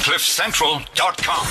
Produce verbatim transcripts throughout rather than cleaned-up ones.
cliff central dot com.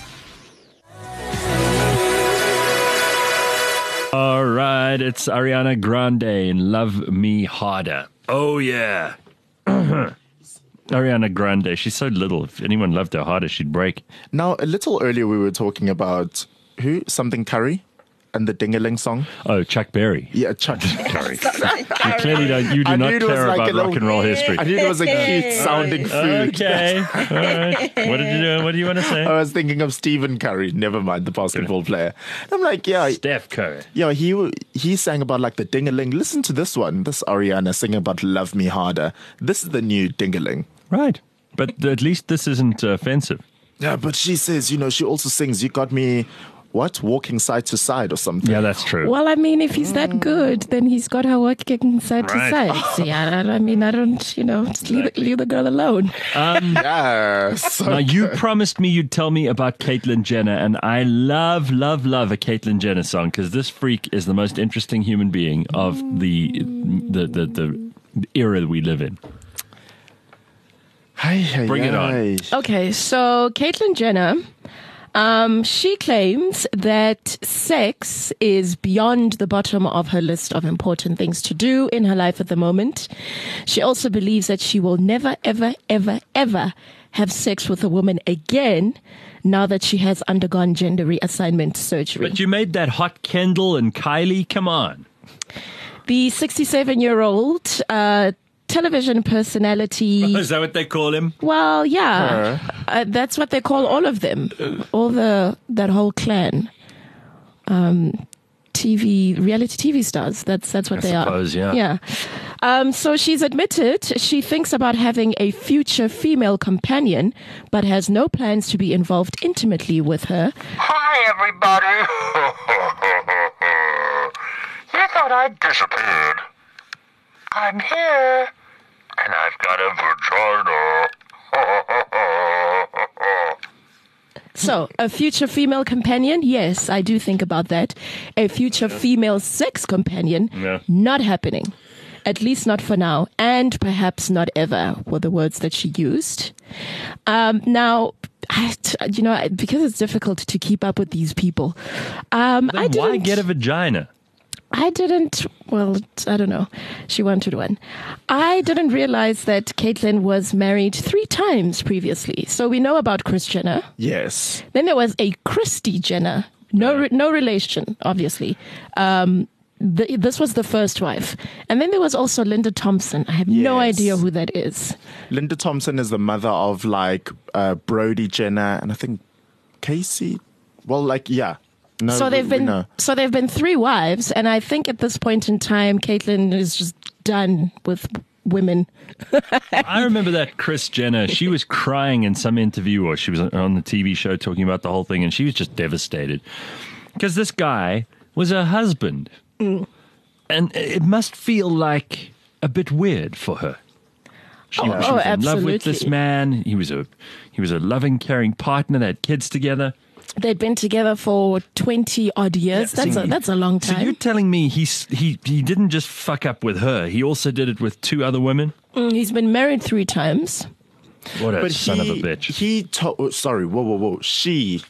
All right, it's Ariana Grande in Love Me Harder. Oh, yeah. Ariana Grande, she's so little. If anyone loved her harder, she'd break. Now, a little earlier we were talking about who? Something Curry and the Ding-a-ling song. Oh, Chuck Berry. Yeah, Chuck Curry. You clearly don't, you do I not knew it was care like about a little- rock and roll history. I knew it was a cute sounding food. Okay. All right. What did you do? What do you want to say? I was thinking of Stephen Curry, never mind, the basketball player. I'm like, yeah, Steph Curry. yeah, he he sang about like the Ding-a-ling. Listen to this one. This Ariana singing about Love Me Harder. This is the new Ding-a-ling. Right. But at least this isn't uh, offensive. Yeah, but she says, you know, she also sings, you got me, what, walking side to side or something. Yeah, that's true. Well, I mean, if he's that good, then he's got her working side Right. to side. So, yeah, I I mean, I don't, you know, just leave, the, leave the girl alone. Yes. Now, you promised me you'd tell me about Caitlyn Jenner, and I love, love, love a Caitlyn Jenner song because this freak is the most interesting human being of the the the, the era we live in. Hey, hey, Bring it on. hey. Okay, so Caitlyn Jenner, um, she claims that sex is beyond the bottom of her list of important things to do in her life at the moment. She also believes that she will never, ever, ever, ever have sex with a woman again now that she has undergone gender reassignment surgery. But you made that hot Kendall and Kylie. Come on. The sixty-seven-year-old uh, television personality. Is that what they call him? Well, yeah, uh, that's what they call all of them, all the that whole clan. Um, T V reality T V stars. That's that's what I they suppose, are. yeah. Yeah. Um, so she's admitted she thinks about having a future female companion, but has no plans to be involved intimately with her. Hi, everybody. You thought I'd disappeared. I'm here, and I've got a vagina. So, a future female companion? Yes, I do think about that. A future female sex companion? Yeah. Not happening. At least not for now. And perhaps not ever were the words that she used. Um, now, I, you know, because it's difficult to keep up with these people. Um, I Then why didn't- get a vagina? I didn't, well, I don't know. She wanted one. I didn't realize that Caitlyn was married three times previously. So we know about Kris Jenner. Yes. Then there was a Christy Jenner. No, re- no relation, obviously. Um, the, this was the first wife. And then there was also Linda Thompson. I have no Yes. idea who that is. Linda Thompson is the mother of like uh, Brody Jenner and I think Casey. Well, like, yeah. No, So they've we- we been know. so they've been three wives, and I think at this point in time, Caitlyn is just done with women. I remember that Kris Jenner, she was crying in some interview or she was on the T V show talking about the whole thing and she was just devastated because this guy was her husband. Mm. And it must feel like a bit weird for her. She, Oh, she oh, was in love with this absolutely. man. He was a he was a loving, caring partner. They had kids together. They'd been together for twenty odd years. Yeah, that's so a you- that's a long So time. you're telling me he's he he didn't just fuck up with her. He also did it with two other women? Mm, He's been married three times. What a But son he, of a bitch. He told, sorry, whoa, whoa, whoa. She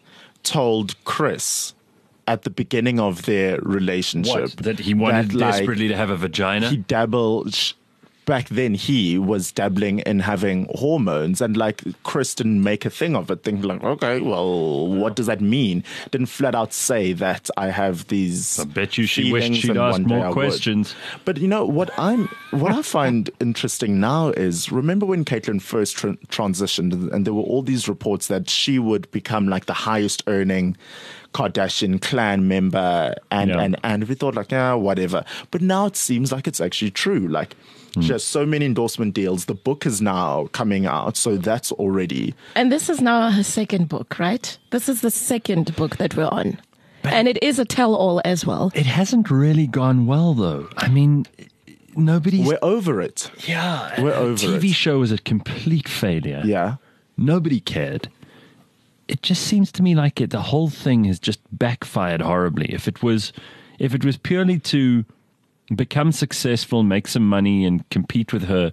told Chris at the beginning of their relationship What? That he wanted that, like, desperately to have a vagina? he dabbled. sh- Back then, he was dabbling in having hormones, and like Chris didn't make a thing of it, thinking like, okay, well, what does that mean? Didn't flat out say that I have these. I bet you she wished feelings she'd and asked one day more I would. questions. But you know what I'm what I find interesting now is remember when Caitlyn first tr- transitioned, and there were all these reports that she would become like the highest earning Kardashian clan member, and Yeah. and and we thought like, yeah, whatever. But now it seems like it's actually true. Like she has so many endorsement deals. The book is now coming out, so that's already. And this is now her second book, right? This is the second book that we're on. And it is a tell-all as well. It hasn't really gone well, though. I mean, nobody's. We're over it. yeah, we're the over T V it. show was a complete failure. Yeah. Nobody cared. It just seems to me like it. The whole thing has just backfired horribly. If it was, if it was purely to become successful, make some money, and compete with her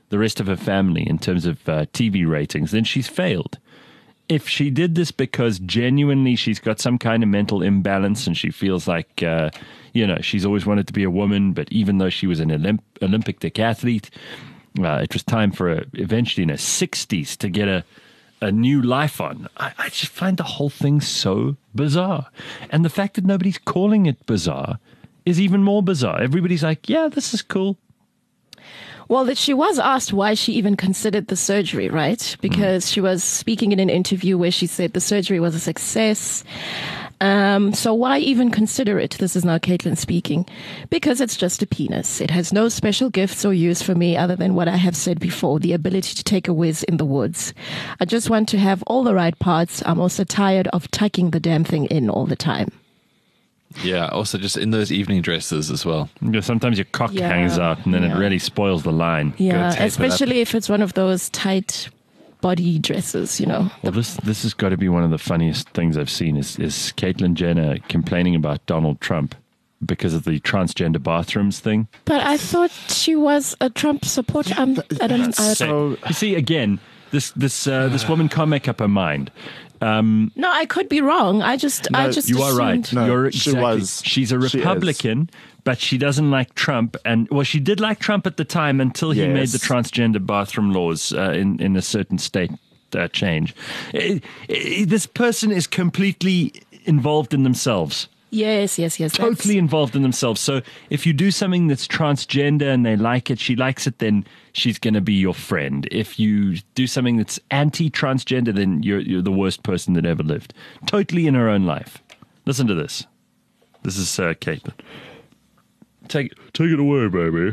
the rest of her family in terms of uh, T V ratings, then she's failed. If she did this because genuinely she's got some kind of mental imbalance and she feels like, uh, you know, she's always wanted to be a woman, but even though she was an Olymp- Olympic decathlete, uh, it was time for her eventually in her sixties to get a, a new life on. I, I just find the whole thing so bizarre. And the fact that nobody's calling it bizarre is even more bizarre. Everybody's like, yeah, this is cool. Well, that she was asked why she even considered the surgery, right? Because mm. she was speaking in an interview where she said the surgery was a success. Um, so why even consider it? This is now Caitlyn speaking. Because it's just a penis. It has no special gifts or use for me other than what I have said before, the ability to take a whiz in the woods. I just want to have all the right parts. I'm also tired of tucking the damn thing in all the time. Yeah, also just in those evening dresses as well. Yeah, sometimes your cock Yeah, hangs out and then yeah. it really spoils the line. Yeah, tape it especially if it's one of those tight body dresses, you know. Well, this this has got to be one of the funniest things I've seen is, is Caitlyn Jenner complaining about Donald Trump because of the transgender bathrooms thing. But I thought she was a Trump supporter. Um, I don't. I, So You see, again, this this uh, this woman can't make up her mind. Um, no, I could be wrong. I just, I No, just. you are right. assumed- No, You're she exactly. was. She's a She is. Republican, but she doesn't like Trump. And well, she did like Trump at the time until he Yes. made the transgender bathroom laws uh, in in a certain state uh, change. It- it- this person is completely involved in themselves. Yes, yes, yes. that's- Totally involved in themselves. So if you do something that's transgender and they like it, she likes it, then she's going to be your friend. If you do something that's anti-transgender, then you're you're the worst person that ever lived. Totally in her own life. Listen to this. This is uh, Caitlyn. Take take it away, baby.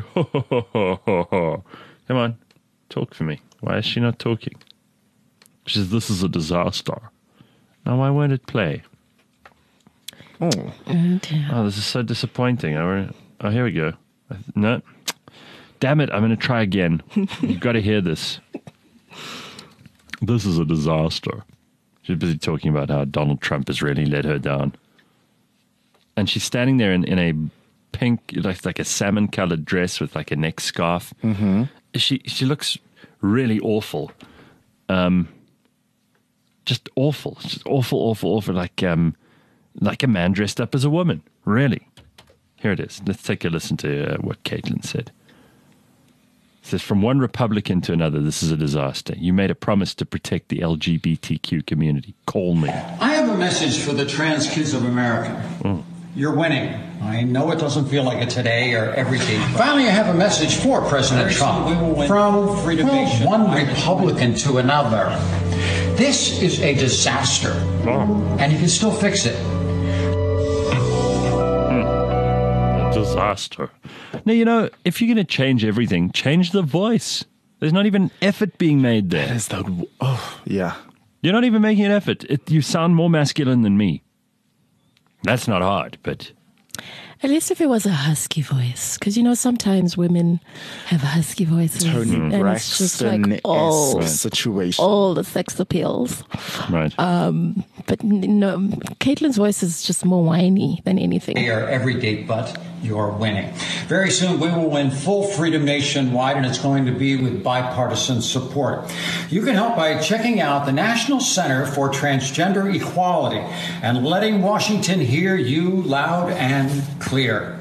Come on, talk for me. Why is she not talking? She says this is a disaster. Now why won't it play? Oh, Oh, dear. Oh, this is so disappointing. I, oh, here we go. No. Damn it, I'm going to try again. You've got to hear this. This is a disaster. She's busy talking about how Donald Trump has really let her down. And she's standing there in, in a pink, like, like a salmon-colored dress with like a neck scarf. Mm-hmm. She, she looks really awful. Um, just awful. Just awful, awful, awful. Like... um. Like a man dressed up as a woman, really. Here it is. Let's take a listen to uh, what Caitlyn said. It says, from one Republican to another, this is a disaster. You made a promise to protect the L G B T Q community. Call me. I have a message for the trans kids of America. Oh. You're winning. I know it doesn't feel like it today or every day. Finally, I have a message for President Trump. From Freedom well, Nation. one Republican to another. This is a disaster. Oh. And you can still fix it. A disaster. Now, you know, if you're going to change everything, change the voice. There's not even effort being made there. is that? Oh, yeah. You're not even making an effort. It, you sound more masculine than me. That's not hard, but... At least if it was a husky voice, because you know sometimes women have husky voices, Tony and it's just like Braxton all, situation. all the sex appeals. Right. But n- no, Caitlyn's voice is just more whiny than anything. They are every day, but you're winning. Very soon, we will win full freedom nationwide, and it's going to be with bipartisan support. You can help by checking out the National Center for Transgender Equality and letting Washington hear you loud and clear.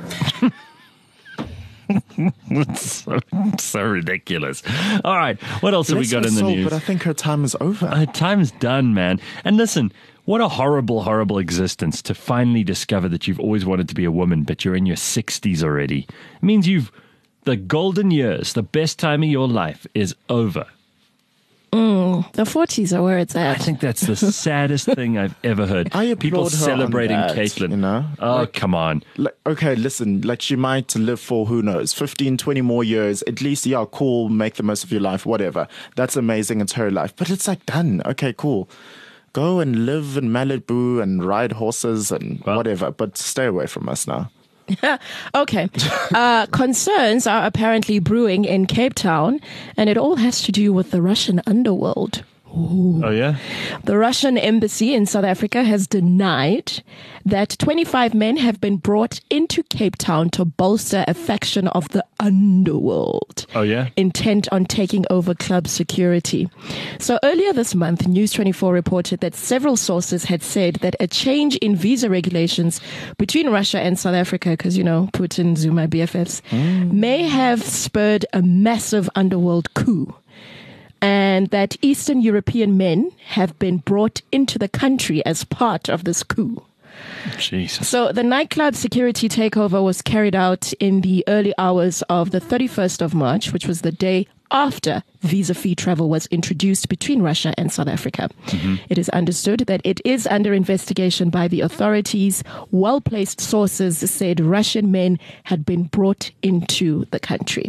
It's so, so ridiculous. All right, what else have we Bless got her in the soul, news? But I think her time is over. Uh, time's done, man. And listen, what a horrible, horrible existence to finally discover that you've always wanted to be a woman, but you're in your sixties already. It means you've, the golden years, the best time of your life is over. The forties are where it's I at. think that's the saddest thing I've ever heard. I applaud People her on celebrating that, Caitlyn. you know? Oh, Like- come on. Like, okay, listen, like she might live for, who knows, fifteen, twenty more years. At least, yeah, cool, make the most of your life, whatever. That's amazing. It's her life. But it's like, done. Okay, cool. Go and live in Malibu and ride horses and Well- whatever. But stay away from us now. Okay. Uh, concerns are apparently brewing in Cape Town, and it all has to do with the Russian underworld. Oh, yeah? The Russian embassy in South Africa has denied that twenty-five men have been brought into Cape Town to bolster a faction of the underworld. Oh, yeah? Intent on taking over club security. So earlier this month, News twenty-four reported that several sources had said that a change in visa regulations between Russia and South Africa, because, you know, Putin, Zuma, B F Fs, mm. may have spurred a massive underworld coup. And that Eastern European men have been brought into the country as part of this coup. Jesus. So the nightclub security takeover was carried out in the early hours of the thirty-first of March, which was the day after visa-free travel was introduced between Russia and South Africa. Mm-hmm. It is understood that it is under investigation by the authorities. Well-placed sources said Russian men had been brought into the country.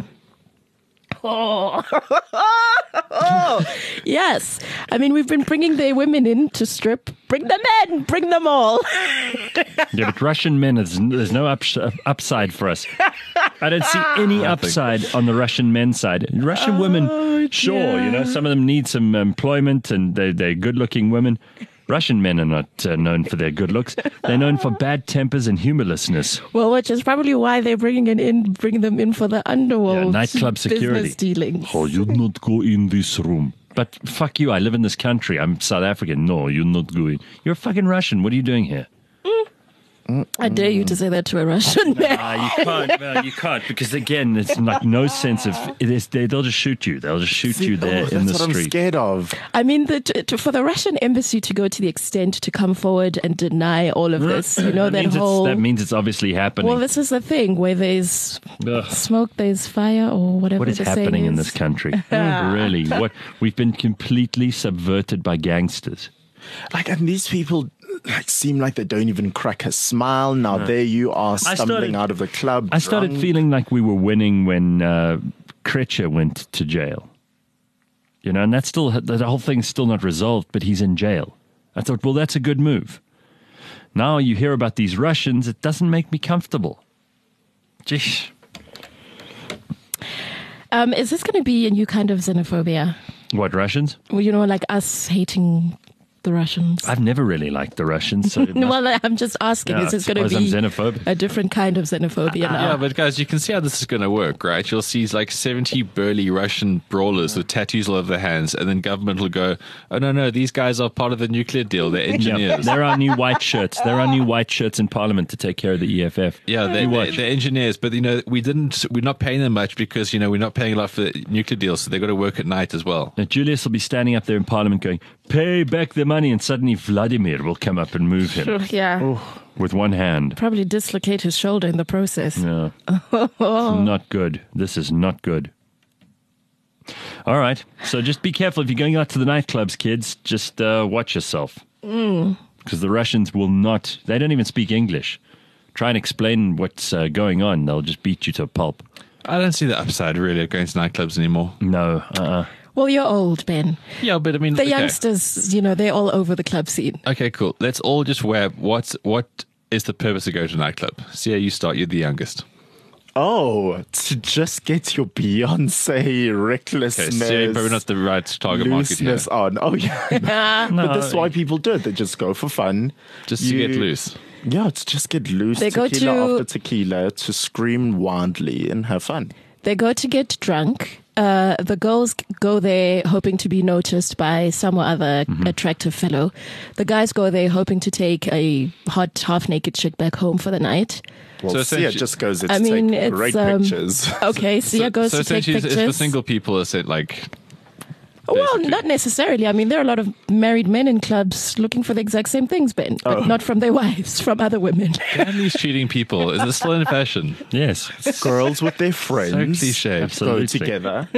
Oh. oh, yes. I mean, we've been bringing their women in to strip. Bring them in. Bring them all. Yeah, but Russian men, is, there's no up, upside for us. I don't see any upside on the Russian men's side. Russian oh, women, sure, yeah. you know, some of them need some employment and they're, they're good-looking women. Russian men are not uh, known for their good looks. They're known for bad tempers and humorlessness. Well, which is probably why they're bringing it in, bringing them in for the underworld. Yeah, nightclub security. Business dealings. Oh, you not go in this room. But fuck you, I live in this country. I'm South African. No, you're not going. You're fucking Russian. What are you doing here? I dare you to say that to a Russian man. Nah, you can't. Well, you can't because again, it's like no sense of. It is, they, they'll just shoot you. They'll just shoot See, you there oh, in the that's what street. I'm scared of. I mean, the, to, for the Russian embassy to go to the extent to come forward and deny all of this, you know, that, that means whole. That means it's obviously happening. Well, this is the thing where there's Ugh. smoke, there's fire, or whatever. What is the happening is. in this country? Really, what we've been completely subverted by gangsters. Like, and these people like seem like they don't even crack a smile. Now no. there you are stumbling started, out of the club. I started drunk. feeling like we were winning when uh, Kretcher went to jail. You know, and that's still the whole thing's still not resolved, but he's in jail. I thought, well, that's a good move. Now you hear about these Russians, it doesn't make me comfortable. Jeez. Um, is this going to be a new kind of xenophobia? What, Russians? Well, you know, like us hating the Russians. I've never really liked the Russians. So well, I'm just asking, yeah, is this going to be a different kind of xenophobia uh, now? Yeah, but guys, you can see how this is going to work, right? You'll see like seventy burly Russian brawlers with tattoos all over their hands, and then government will go, oh, no, no, these guys are part of the nuclear deal. They're engineers. Yeah, they're our new white shirts. They're our new white shirts in Parliament to take care of the E F F. Yeah, they're, they're, they're engineers, but, you know, we didn't, we're not paying them much because, you know, we're not paying a lot for the nuclear deals, so they've got to work at night as well. Now, Julius will be standing up there in Parliament going, pay back the money, and suddenly Vladimir will come up and move him. Sure, yeah. Oh. With one hand. Probably dislocate his shoulder in the process. Yeah. It's not good. This is not good. All right. So just be careful if you're going out to the nightclubs, kids. Just uh, watch yourself. Mm. Because the Russians will not, they don't even speak English. Try and explain what's uh, going on. They'll just beat you to a pulp. I don't see the upside, really, of going to nightclubs anymore. No. Uh-uh. Well, you're old, Ben. Yeah, but I mean... The okay. youngsters, you know, they're all over the club scene. Okay, cool. Let's all just wear... What's, what is the purpose to go to a nightclub? See how you start. You're the youngest. Oh, to just get your Beyonce recklessness. Okay, so you're probably not the right target market here. On. Oh, yeah. no, but that's why people do it. They just go for fun. Just you, to get loose. Yeah, it's just get loose. They tequila go to, after tequila to scream wildly and have fun. They go to get drunk. Uh, the girls go there hoping to be noticed by some or other mm-hmm. attractive fellow. The guys go there hoping to take a hot, half-naked chick back home for the night. Well, so Sia just goes there to I mean, take great um, pictures. Okay, Sia so, goes so to take pictures. It's for single people, is it like... Well, basically. not necessarily. I mean, there are a lot of married men in clubs looking for the exact same things, Ben, but oh. not from their wives, from other women. Families cheating people. Is it still in fashion? Yes. Girls with their friends. So cliche. Absolutely. Go together.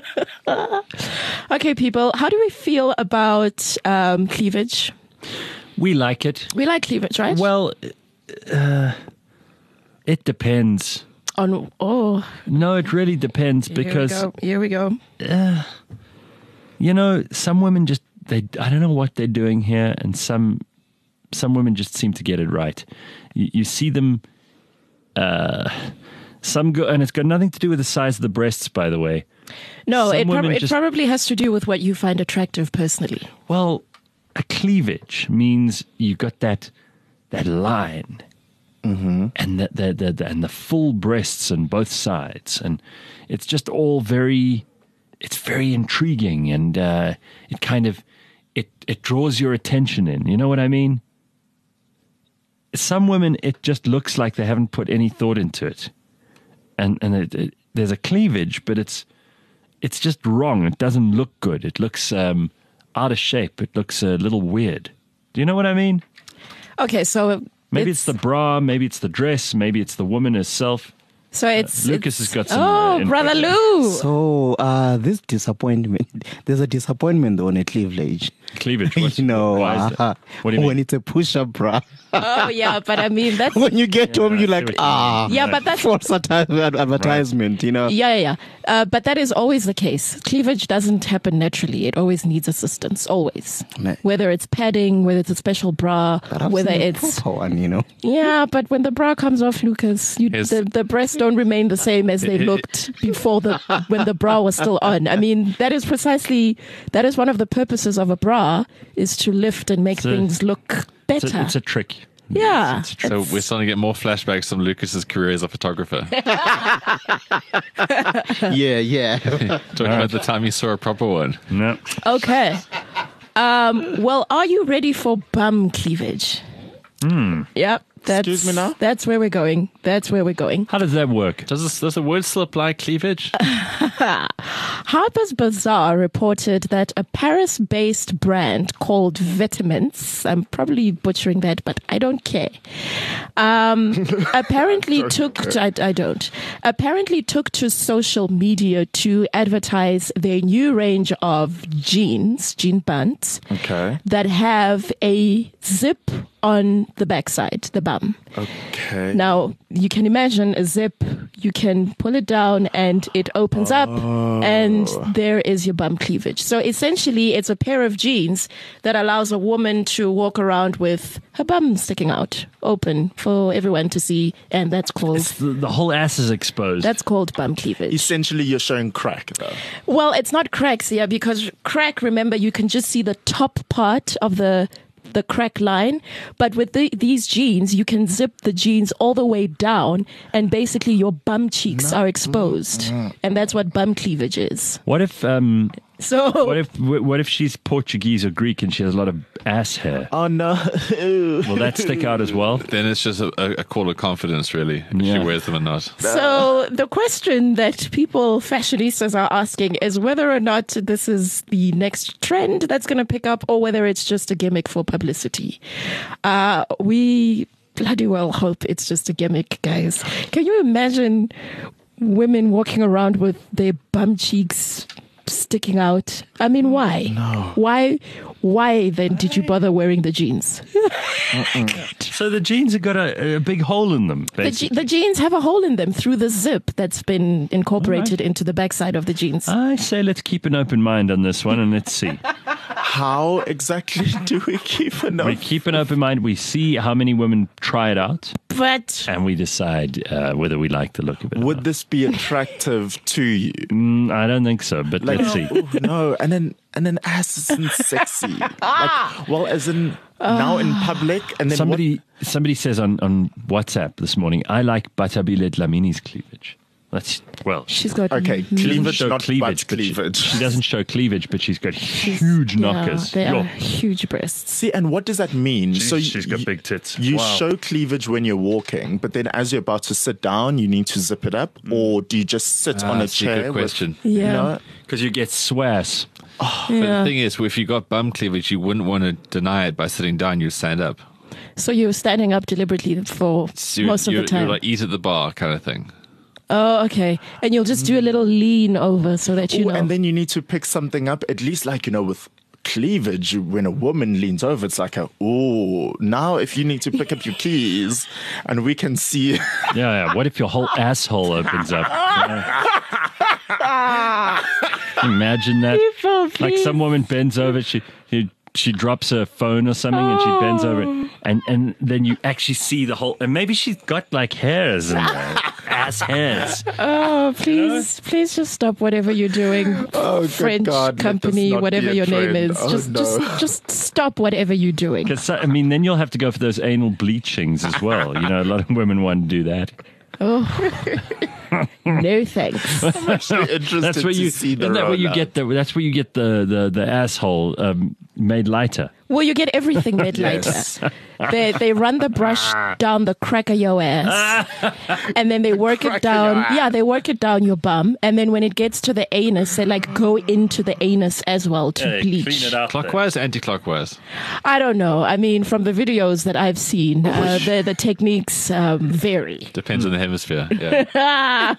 Okay, people, how do we feel about um, cleavage? We like it. We like cleavage, right? Well, uh, it depends. On oh. No, it really depends Here because... we go. Here we go. Uh, You know, some women just, they, I don't know what they're doing here, and some some women just seem to get it right. You, you see them, uh, some go, and it's got nothing to do with the size of the breasts, by the way. No, Some it, prob- women it just- probably has to do with what you find attractive personally. Well, a cleavage means you got that that line, mm-hmm. and the, the, the, the and the full breasts on both sides, and it's just all very, it's very intriguing, and uh, it kind of it it draws your attention in. You know what I mean? Some women, it just looks like they haven't put any thought into it, and and it, it, there's a cleavage, but it's it's just wrong. It doesn't look good. It looks um, out of shape. It looks a little weird. Do you know what I mean? Okay, so Maybe it's, it's the bra, maybe it's the dress, maybe it's the woman herself. So it's uh, Lucas it's, has got some. Oh, uh, input brother there. Lou. So uh, this disappointment, there's a disappointment on a cleavage. Cleavage. What's, you know, why is that? uh, What do you when mean? it's a push-up bra. Oh yeah, but I mean that's When you get home, you're I see like, what you ah, mean. yeah, but that's false adver- advertisement, you know. yeah, yeah, yeah. Uh, but that is always the case. Cleavage doesn't happen naturally. It always needs assistance. Always, Ma- whether it's padding, whether it's a special bra, But I've whether seen a it's proper one, you know. yeah. But when the bra comes off, Lucas, you, Yes. the the breasts don't remain the same as they looked before the when the bra was still on. I mean, that is precisely that is one of the purposes of a bra is to lift and make It's a- things look It's better. a, it's a trick. yeah. It's a trick. So we're starting to get more flashbacks from Lucas's career as a photographer. Yeah, yeah. Talking about the time he saw a proper one. No. Okay. Um, well, are you ready for bum cleavage? Hmm. Yep. That's, Excuse me now? That's where we're going. That's where we're going. How does that work? Does this, does the word still apply, cleavage? Harper's Bazaar reported that a Paris-based brand called Vitamins, I'm probably butchering that, but I don't care, um, apparently took, I, I don't, apparently took to social media to advertise their new range of jeans, jean pants, Okay. that have a zip on the backside, the bum. Okay. Now, you can imagine a zip, you can pull it down and it opens up and there is your bum cleavage. So essentially, it's a pair of jeans that allows a woman to walk around with her bum sticking out, open for everyone to see. And that's called, It's the, the whole ass is exposed. that's called bum cleavage. Essentially, you're showing crack, though. Well, it's not cracks, yeah, because crack, remember, you can just see the top part of the the crack line, but with the, these jeans you can zip the jeans all the way down and basically your bum cheeks are exposed, and that's what bum cleavage is. What if um So what if what if she's Portuguese or Greek and she has a lot of ass hair? Oh, no. Will that stick out as well? Then it's just a, a call of confidence, really, if Yeah. she wears them or not. So the question that people, fashionistas, are asking is whether or not this is the next trend that's going to pick up or whether it's just a gimmick for publicity. Uh, we bloody well hope it's just a gimmick, guys. Can you imagine women walking around with their bum cheeks sticking out? I mean, why? No. Why? Why then did you bother wearing the jeans? So the jeans have got a, a big hole in them. The, je- Basically. the jeans have a hole in them through the zip that's been incorporated into the backside of the jeans. I say let's keep an open mind on this one and let's see. How exactly do we keep an We keep an open mind. We see how many women try it out, But and we decide uh, whether we like the look of it. or Would not. this be attractive to you? Mm, I don't think so, but let's see. Ooh, no, and then and then ass isn't sexy. Like, well, as in now in public, and then Somebody somebody says on, on WhatsApp this morning, I like Batabile Dlamini's cleavage. That's well, she's got what? Okay, she doesn't cleavage, show not cleavage, butt but she- cleavage. She, doesn't show cleavage, but she's got huge knockers. Yeah, they Yo, are huge breasts. See, and what does that mean? She's- so you- she's got you- big tits. You Wow. show cleavage when you're walking, but then as you're about to sit down, you need to zip it up, or do you just sit Ah, on a that's a good chair? with- question. you Yeah. know? because you get swass. But Yeah. the thing is, if you got bum cleavage, you wouldn't want to deny it by sitting down. You stand up. So you're standing up deliberately for So you- most of you, the time. You like eat at the bar kind of thing. Oh, okay. And you'll just do a little lean over so that you Ooh, know. and then you need to pick something up, at least like, you know, with cleavage, when a woman leans over, it's like a, oh, now if you need to pick up your keys and we can see. Yeah, yeah. What if your whole asshole opens up? Yeah. Imagine that. People, Like please. some woman bends over, she she, she drops her phone or something, and she bends over, and and then you actually see the whole. And maybe she's got like hairs in there. ass hairs. Oh, please, please just stop whatever you're doing. Oh, good French God, let this company, not be whatever a your name trend. is. Oh, just, no. just, just stop whatever you're doing. Because I mean, then you'll have to go for those anal bleachings as well. You know, a lot of women want to do that. Oh, no thanks. I'm actually interested That's where to you. see the Isn't that where you rollout. get the? That's where you get the the the asshole um, made lighter. Well, you get everything made Yes. later. They they run the brush down the crack of your ass, and then they work it down. Yeah, they work it down your bum, and then when it gets to the anus, they like go into the anus as well to bleach. Clockwise, anti-clockwise. I don't know. I mean, from the videos that I've seen, uh, the the techniques um, vary. Depends on the hemisphere. Yeah.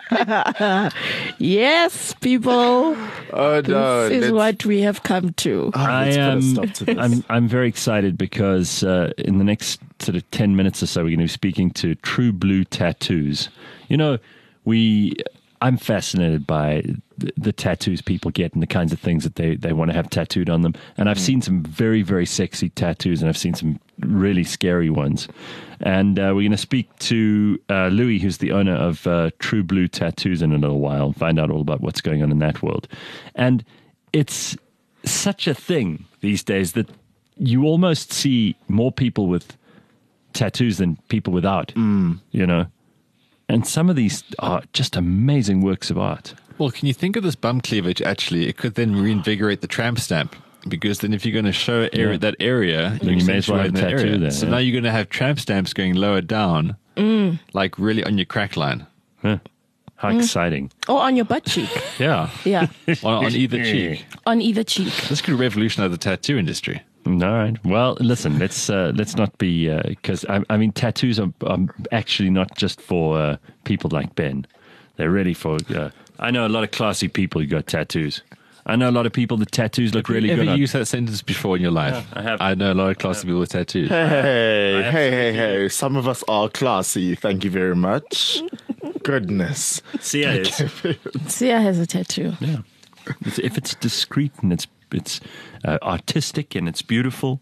Yes, people. Oh, no. This is let's- what we have come to. Oh, I let's put a am. stop to this. I'm. I'm very excited because uh, in the next sort of ten minutes or so, we're going to be speaking to True Blue Tattoos. You know, we. I'm fascinated by the, the tattoos people get and the kinds of things that they, they want to have tattooed on them. And I've seen some very, very sexy tattoos, and I've seen some really scary ones. And uh, we're going to speak to uh, Louis, who's the owner of uh, True Blue Tattoos, in a little while, and find out all about what's going on in that world. And it's such a thing these days that you almost see more people with tattoos than people without, mm. you know. And some of these are just amazing works of art. Well, can you think of this bum cleavage? Actually, it could then reinvigorate the tramp stamp. Because then if you're going to show area, Yeah. that area, Then you may as well have accentuate a that tattoo area. there, So yeah. now you're going to have tramp stamps going lower down, like really on your crack line. Huh. How exciting. Or on your butt cheek. Yeah. Yeah, on, on either cheek. on either cheek. This could revolutionize the tattoo industry. All right. Well, listen. Let's uh, let's not be because I, I mean tattoos are, are actually not just for uh, people like Ben. They're really for. Uh, I know a lot of classy people who got tattoos. I know a lot of people that tattoos look really Have you good ever on. used that sentence before in your life? I have. I know a lot of classy people with tattoos. Hey, hey, hey, hey. Some of us are classy. Thank you very much. Goodness. See, yeah, it's, Sia has a tattoo. yeah. It's, if it's discreet and it's it's uh, artistic and it's beautiful,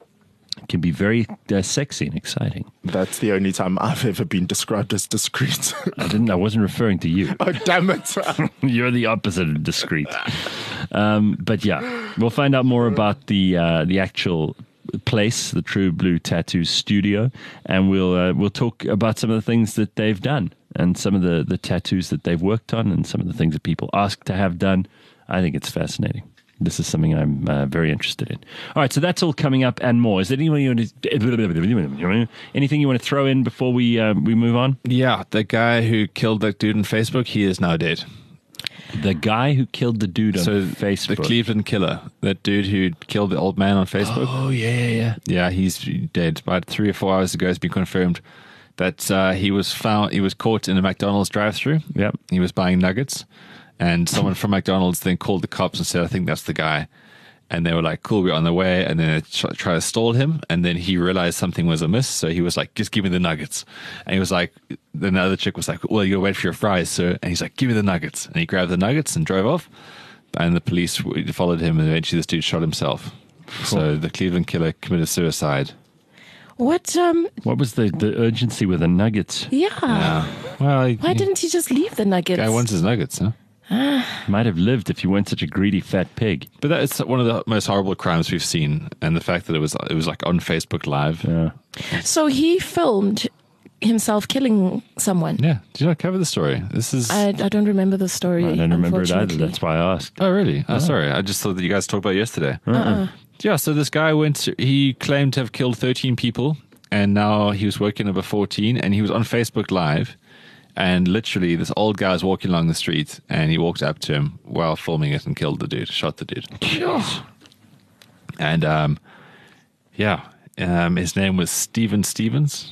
it can be very uh, sexy and exciting. That's the only time I've ever been described as discreet. I didn't. I wasn't referring to you. Oh, damn it. You're the opposite of discreet. Um, but yeah, we'll find out more about the uh, the actual place, the True Blue Tattoo Studio, and we'll uh, we'll talk about some of the things that they've done and some of the, the tattoos that they've worked on and some of the things that people ask to have done. I think it's fascinating. This is something I'm uh, very interested in. All right, so that's all coming up and more. Is there anything you want to, anything you want to throw in before we uh, we move on? Yeah, the guy who killed that dude on Facebook, he is now dead. The guy who killed the dude on So Facebook. the Cleveland killer, that dude who killed the old man on Facebook. Oh yeah, yeah, yeah. Yeah, he's dead. About three or four hours ago, it's been confirmed that uh, he was found. He was caught in a McDonald's drive-through. Yep. He was buying nuggets, and someone from McDonald's then called the cops and said, "I think that's the guy." And they were like, "Cool, we're on the way." And then they try, try to stall him, and then he realized something was amiss. So he was like, "Just give me the nuggets." And he was like, then the other chick was like, "Well, you gotta wait for your fries, sir." And he's like, "Give me the nuggets." And he grabbed the nuggets and drove off. And the police followed him, and eventually this dude shot himself. So the Cleveland killer committed suicide. What? Um. What was the, the urgency with the nuggets? Yeah. Yeah. Well, he, Why didn't he just leave the nuggets? guy wants his nuggets, huh? Might have lived if you weren't such a greedy fat pig. But that's one of the most horrible crimes we've seen, and the fact that it was it was like on Facebook Live. Yeah. So he filmed himself killing someone. Yeah. Did you not cover the story? This is. I, I don't remember the story. I don't remember it either. unfortunately. That's why I asked. Oh, really? Oh, sorry. I just thought that you guys talked about it yesterday. Uh-uh. Yeah, so this guy went, to, he claimed to have killed thirteen people, and now he was working number fourteen, and he was on Facebook Live, and literally this old guy was walking along the street, and he walked up to him while filming it and killed the dude, shot the dude. And, um, yeah, um, his name was Steven Stevens.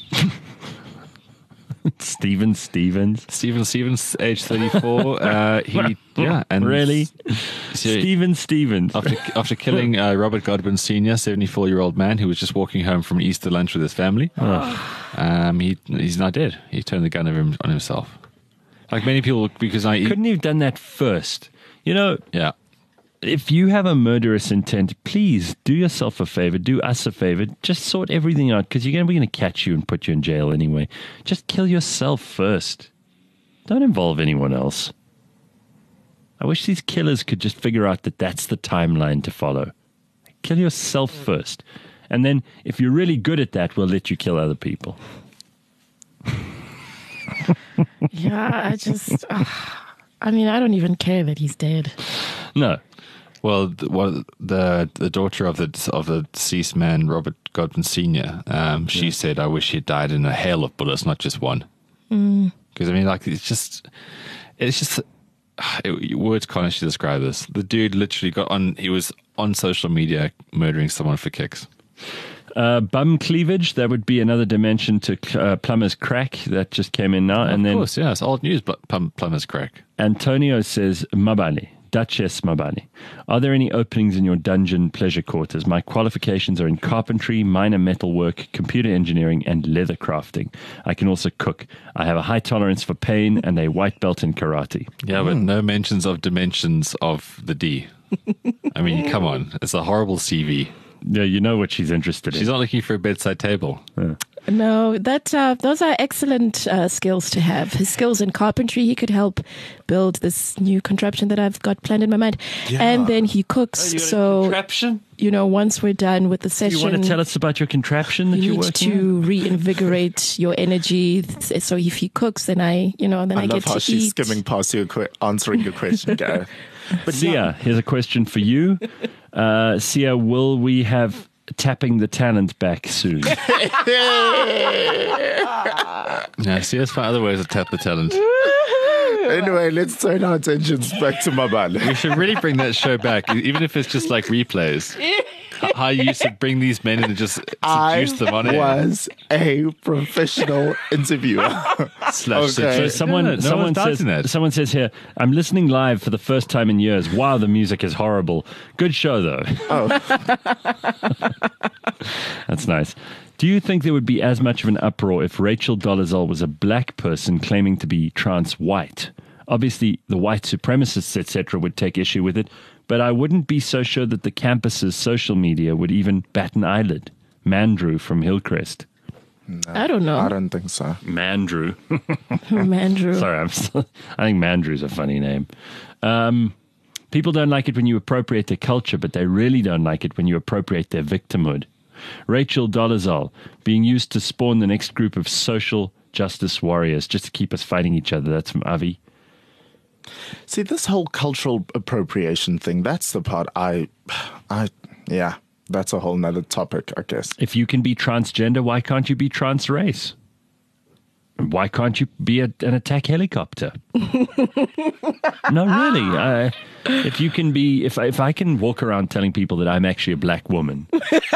Steven Stevens. Steven Stevens, age thirty-four. Uh, he, yeah, and Really? so- Steven Stevens. After, after killing uh, Robert Godwin Senior, seventy-four-year-old man who was just walking home from an Easter lunch with his family, um, he he's not dead. He turned the gun over him, on himself. Like many people, because I Couldn't you have done that first? You know, yeah, if you have a murderous intent, please do yourself a favor, do us a favor, just sort everything out because you're going to be going to catch you and put you in jail anyway. Just kill yourself first. Don't involve anyone else. I wish these killers could just figure out that that's the timeline to follow. Kill yourself first. And then, if you're really good at that, we'll let you kill other people. Yeah, I just... Uh, I mean, I don't even care that he's dead. No. Well, the, what, the the daughter of the of the deceased man, Robert Godwin Senior, um, she yeah. said, "I wish he died in a hail of bullets, not just one." Because mm. I mean, like, it's just, it's just, it, words can't actually describe this. The dude literally got on. He was on social media murdering someone for kicks. Uh, bum cleavage, that would be another dimension to uh, plumber's crack that just came in now. Oh, and of then, course, yeah, it's old news, but plum, plumber's crack. Antonio says, Mabani, Duchess Mabani, are there any openings in your dungeon pleasure quarters? My qualifications are in carpentry, minor metalwork, computer engineering, and leather crafting. I can also cook. I have a high tolerance for pain and a white belt in karate. Yeah, but no mentions of dimensions of the D. I mean, come on. It's a horrible C V. Yeah, you know what she's interested in. She's not looking for a bedside table. Yeah. No, that uh, those are excellent uh, skills to have. His skills in carpentry, he could help build this new contraption that I've got planned in my mind. Yeah. And then he cooks. Oh, so, contraption? You know, once we're done with the session, you want to tell us about your contraption that you you're need working to on? reinvigorate your energy. So if he cooks, then I, you know, then I, I get love to how she's eat. skimming past you, que- answering your question, Gareth. But Sia, here's a question for you. Uh, Sia, will we have tapping the talent back soon? Yeah, see, let's find other ways to tap the talent. Anyway, let's turn our attentions back to Mabani. We should really bring that show back, even if it's just like replays. How you used to bring these men and just seduce them on I air. was a professional interviewer. Slash Okay. So someone, No, no, no someone one's says, doubting that. someone says here, I'm listening live for the first time in years. Wow, the music is horrible. Good show, though. Oh, That's nice. Do you think there would be as much of an uproar if Rachel Dolezal was a black person claiming to be trans white? Obviously, the white supremacists, et cetera, would take issue with it, but I wouldn't be so sure that the campus's social media would even bat an eyelid. Mandrew from Hillcrest. no, I don't know. I don't think so. Mandrew. Mandrew. Sorry, I'm still, I think Mandrew's a funny name. Um, people don't like it when you appropriate their culture, but they really don't like it when you appropriate their victimhood. Rachel Dolezal being used to spawn the next group of social justice warriors just to keep us fighting each other. That's from Avi. See, this whole cultural appropriation thing, that's the part I, I, yeah, that's a whole nother topic, I guess. If you can be transgender, why can't you be trans race? Why can't you be a, an attack helicopter? No, really. Uh, if you can be, if if I can walk around telling people that I'm actually a black woman.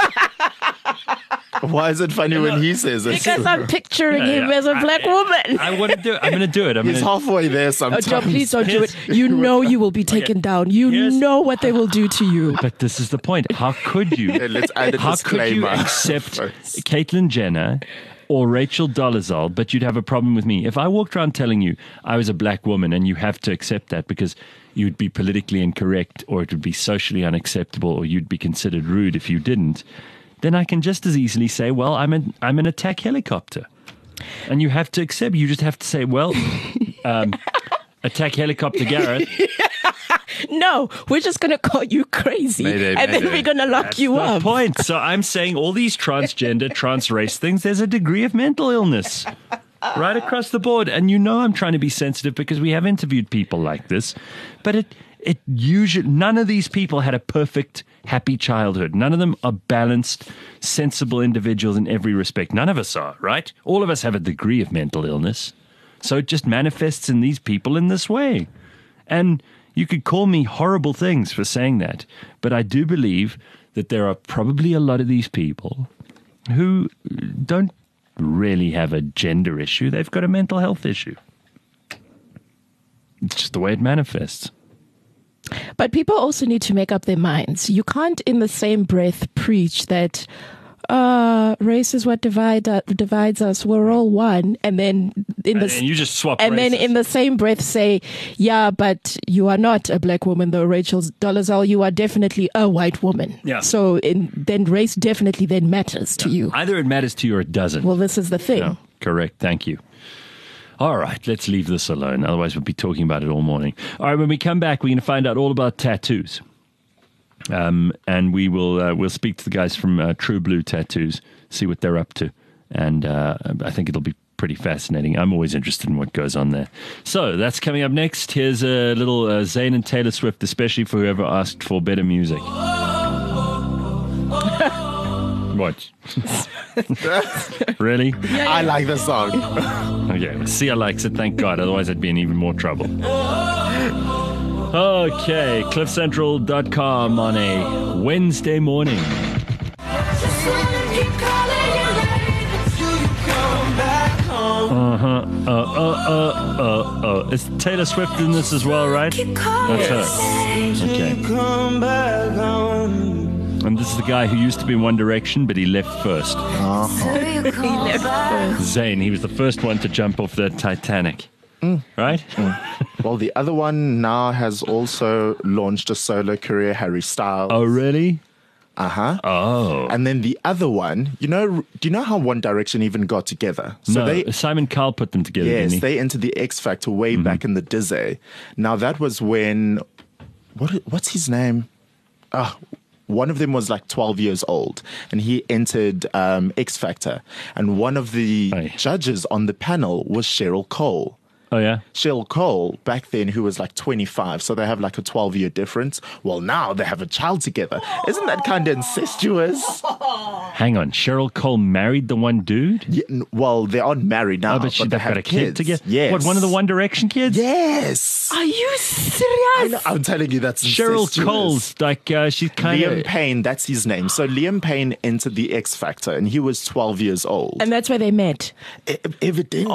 Why is it funny when he says it? Because I'm picturing Yeah, him yeah. as a black woman. I want to do it. I'm going to do it. I'm He's gonna, halfway there Oh, sometimes. John, please don't do it. You know you will be taken down. You Here's- know what they will do to you. But this is the point. How could you? Okay, let's add a How could you disclaimer. accept first. Caitlyn Jenner or Rachel Dolezal, but you'd have a problem with me? If I walked around telling you I was a black woman and you have to accept that because you'd be politically incorrect or it would be socially unacceptable or you'd be considered rude if you didn't, then I can just as easily say, well, I'm an, I'm an attack helicopter. And you have to accept, you just have to say, well, um, attack helicopter Gareth. No, we're just going to call you crazy. Mayday, and then mayday. we're going to lock That's you the up. point. So I'm saying all these transgender, trans race things, there's a degree of mental illness right across the board. And you know I'm trying to be sensitive because we have interviewed people like this. But it it usually, none of these people had a perfect, happy childhood. None of them are balanced, sensible individuals in every respect. None of us are, right? All of us have a degree of mental illness. So it just manifests in these people in this way. And you could call me horrible things for saying that, but I do believe that there are probably a lot of these people who don't really have a gender issue. They've got a mental health issue. It's just the way it manifests. But people also need to make up their minds. You can't, in the same breath, preach that uh, race is what divide, uh, divides us. We're all one, and then in the And you just swap and then races. in the same breath say, "Yeah, but you are not a black woman, though, Rachel Dolezal. You are definitely a white woman. Yeah. So in, then race definitely then matters to you. Either it matters to you or it doesn't. Well, this is the thing. No, correct. Thank you. All right, let's leave this alone. Otherwise, we'll be talking about it all morning. All right, when we come back, we're going to find out all about tattoos. Um, and we will uh, we'll speak to the guys from uh, True Blue Tattoos, see what they're up to. And uh, I think it'll be pretty fascinating. I'm always interested in what goes on there. So that's coming up next. Here's a little uh, Zayn and Taylor Swift, especially for whoever asked for better music. What? Really? I like the song. Okay, well, Sia likes it, thank God. Otherwise, I'd be in even more trouble. Okay, cliff central dot com on a Wednesday morning. Uh-huh. Uh, uh, uh, uh, uh. Is Taylor Swift in this as well, right? That's her. Okay. And this is the guy who used to be in One Direction, but he left first. Uh-huh. He left first. Zayn, he was the first one to jump off the Titanic. Mm. Right? Mm. Well, the other one now has also launched a solo career, Harry Styles. Oh, really? Uh-huh. Oh. And then the other one, you know, do you know how One Direction even got together? So no, they, Simon Cowell put them together, yes, didn't he? they entered the X Factor way mm-hmm. back in the Dizzy. Now, that was when, what? what's his name? Ah, oh, one of them was like twelve years old, and he entered um, X Factor. And one of the Aye. judges on the panel was Cheryl Cole. Oh, yeah? Cheryl Cole, back then, who was like twenty-five, so they have like a twelve-year difference. Well, now they have a child together. Isn't that kind of incestuous? Hang on, Cheryl Cole married the one dude? Yeah, well, they aren't married now, oh, but, she, but they they've have got a kids. kid together? Yes. What, one of the One Direction kids? Yes. Are you serious? I know, I'm telling you, that's Cheryl incestuous. Cole's, like, uh, she's kind of... Liam Payne, that's his name. So Liam Payne entered the X Factor, and he was twelve years old. And that's where they met? E- evidently.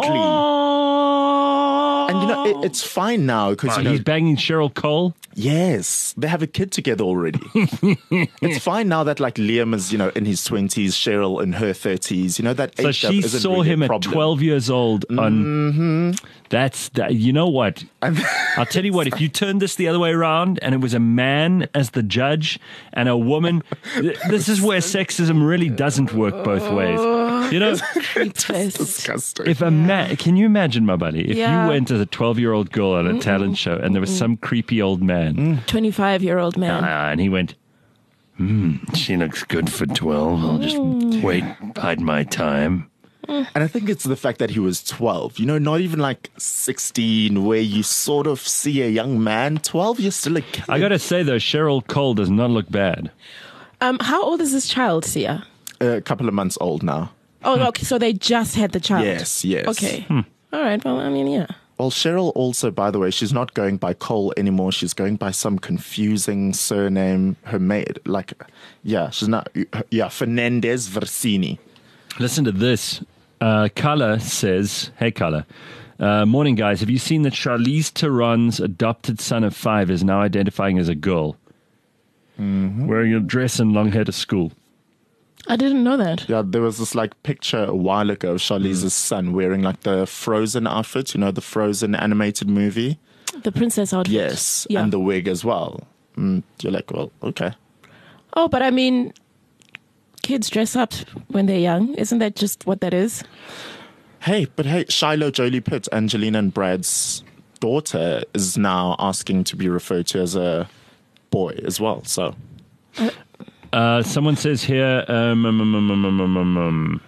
Oh. And, you know, it, it's fine now because wow, you know, he's banging Cheryl Cole? Yes, they have a kid together already. It's fine now that like Liam is, you know, in his twenties, Cheryl in her thirties. You know, that so age she isn't saw really him a at problem. twelve years old on... Mm-hmm. That's, that, you know what? I'll tell you what, if you turned this the other way around and it was a man as the judge and a woman, th- this is where sexism really doesn't work both ways. You know, disgusting. If a man, can you imagine, my buddy, if Yeah. you went as a twelve-year-old girl on a Mm-mm. talent show and there was some creepy old man, twenty-five-year-old man, uh, and he went, hmm, she looks good for twelve. I'll just wait, bide my time. And I think it's the fact that he was twelve, you know, not even like sixteen, where you sort of see a young man. twelve, you're still a kid. I got to say, though, Cheryl Cole does not look bad. Um, how old is this child, Sia? A couple of months old now. Oh, okay, so they just had the child. Yes, yes. Okay. Hmm. All right, well, I mean, yeah. Well, Cheryl also, by the way, she's not going by Cole anymore. She's going by some confusing surname. Her maid, like, yeah, she's not, yeah, Fernandez Versini. Listen to this. Uh, Carla says, hey, Carla. Uh, morning, guys. Have you seen that Charlize Theron's adopted son of five is now identifying as a girl? Mm-hmm. Wearing a dress and long hair to school. I didn't know that. Yeah, there was this like picture a while ago of Charlize's mm. son wearing like the Frozen outfit, you know, the Frozen animated movie. The princess outfit. Yes, yeah. and the wig as well. Mm, you're like, well, okay. Oh, but I mean, kids dress up when they're young. Isn't that just what that is? Hey, but hey, Shiloh Jolie Pitt, Angelina and Brad's daughter, is now asking to be referred to as a boy as well, so... Uh, Uh, someone says here, um, um, um, um, um, um, um, um,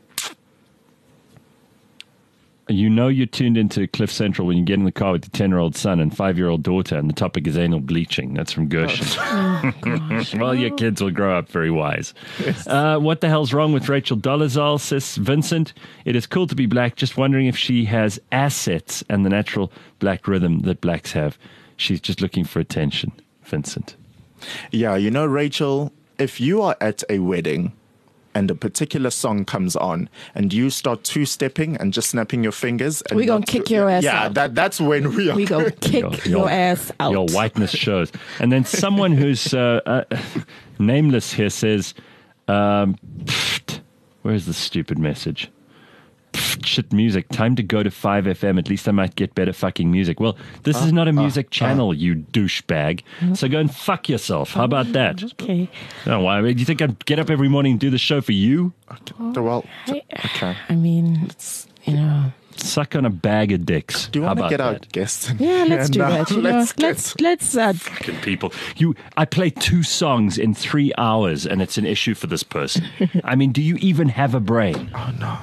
you know you're tuned into Cliff Central when you get in the car with your ten-year-old son and five-year-old daughter, and the topic is anal bleaching. That's from Gershon. Oh, gosh. Well, your kids will grow up very wise. Yes. Uh, what the hell's wrong with Rachel Dolezal, says Vincent? It is cool to be black, just wondering if she has assets and the natural black rhythm that blacks have. She's just looking for attention, Vincent. Yeah, you know, Rachel... If you are at a wedding and a particular song comes on and you start two-stepping and just snapping your fingers... and we're going to kick your ass yeah, out. Yeah, that, that's when we are... We're going to kick your, your ass out. Your whiteness shows. And then someone who's uh, uh, nameless here says, um, pfft, where's the stupid message? Pfft, shit music. Time to go to five F M. At least I might get better fucking music. Well, this uh, is not a music uh, channel, uh, you douchebag. So go and fuck yourself. How about that? Okay. Oh, why? Do you think I'd get up every morning and do the show for you? Okay. Well, I, okay. I mean, it's, you know... Suck on a bag of dicks. Do you How want to about get our that? guests in Yeah, let's do here now? that. You know, Let's get- let's let's uh, Fucking people. You, I play two songs in three hours, and it's an issue for this person. I mean, do you even have a brain? Oh, no.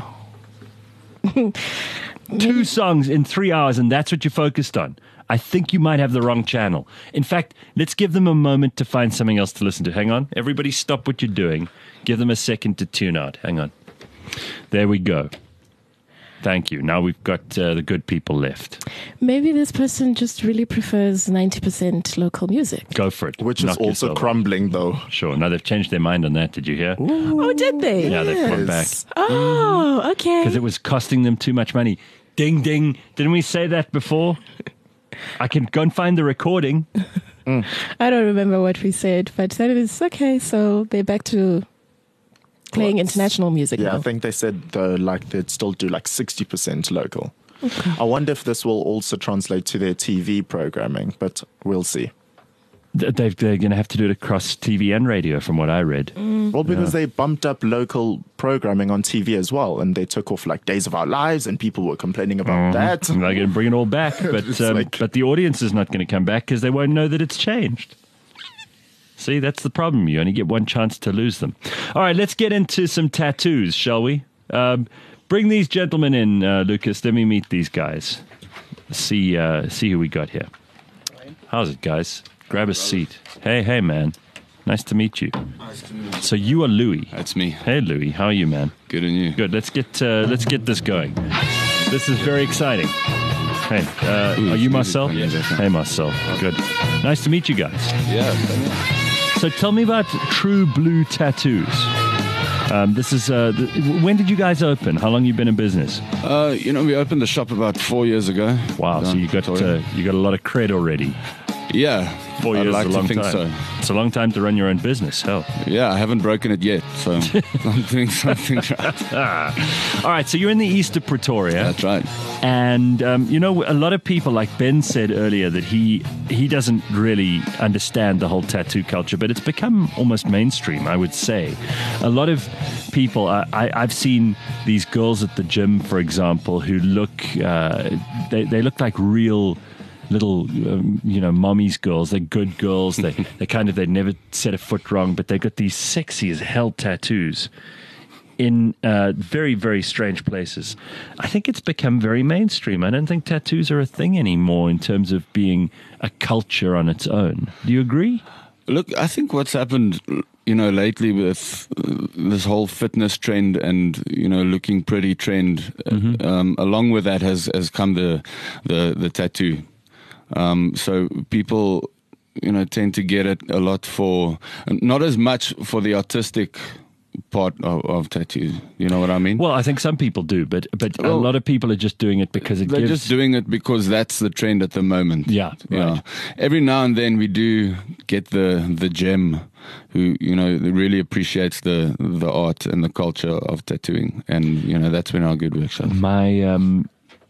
Two songs in three hours, and that's what you're focused on. I think you might have the wrong channel. In fact, let's give them a moment to find something else to listen to. Hang on. Everybody stop what you're doing. Give them a second to tune out. Hang on. There we go. Thank you. Now we've got uh, the good people left. maybe this person just really prefers ninety percent local music. Go for it. Which is Knock also yourself crumbling, though. out. Sure. Now they've changed their mind on that. Did you hear? Oh, did they? Yeah, they've come back. Yes. Oh, okay. Because it was costing them too much money. Ding, ding. Didn't we say that before? I can go and find the recording. I don't remember what we said, but that is okay. So they're back to playing What? international music Yeah, now. I think they said though, like they'd still do like sixty percent local. I wonder if this will also translate to their T V programming, but we'll see. Th- They've, they're going to have to do it across T V and radio, from what I read. Well, because they bumped up local programming on T V as well, and they took off like Days of Our Lives, and people were complaining about that. They're going to bring it all back, but It's um, like- but the audience is not going to come back because they won't know that it's changed. See, that's the problem. You only get one chance to lose them. All right, let's get into some tattoos, shall we? Um, bring these gentlemen in, uh, Lucas. Let me meet these guys. See, uh, see who we got here. How's it, guys? Grab a seat. Hey, hey, man. Nice to meet you. So you are Louis. That's me. Hey, Louis. How are you, man? Good on you. Good. Let's get uh, let's get this going. This is very exciting. Hey, uh, Ooh, are you it's Marcel? music. Yeah, definitely. Hey, Marcel. Good. Nice to meet you guys. Yeah. So tell me about True Blue Tattoos. Um, this is uh, the, when did you guys open? How long you been in business? Uh, you know, we opened the shop about four years ago. Wow. So Down you got Pretoria. uh, you got a lot of cred already. Yeah. Four I'd years like is a long to think time. so. It's a long time to run your own business. Hell. Yeah, I haven't broken it yet, so I'm doing something right. All right. So you're in the east of Pretoria. That's right. And um, you know, a lot of people, like Ben said earlier, that he he doesn't really understand the whole tattoo culture, but it's become almost mainstream, I would say. A lot of people, I, I, I've seen these girls at the gym, for example, who look uh, they they look like real little, um, you know, mommy's girls. They're good girls. They they kind of they never set a foot wrong, but they've got these sexy as hell tattoos in uh, very, very strange places. I think it's become very mainstream. I don't think tattoos are a thing anymore in terms of being a culture on its own. Do you agree? Look, I think what's happened, you know, lately with uh, this whole fitness trend and, you know, looking pretty trend, Mm-hmm. um, along with that has, has come the, the, the tattoo. Um, so people, you know, tend to get it a lot for, not as much for the artistic part of, of tattoos. You know what I mean? Well, I think some people do, but but a Well, lot of people are just doing it because it They're gives. just doing it because that's the trend at the moment. Yeah, right. Every now and then we do get the the gem who, you know, really appreciates the the art and the culture of tattooing, and you know that's when our good work shows. My um,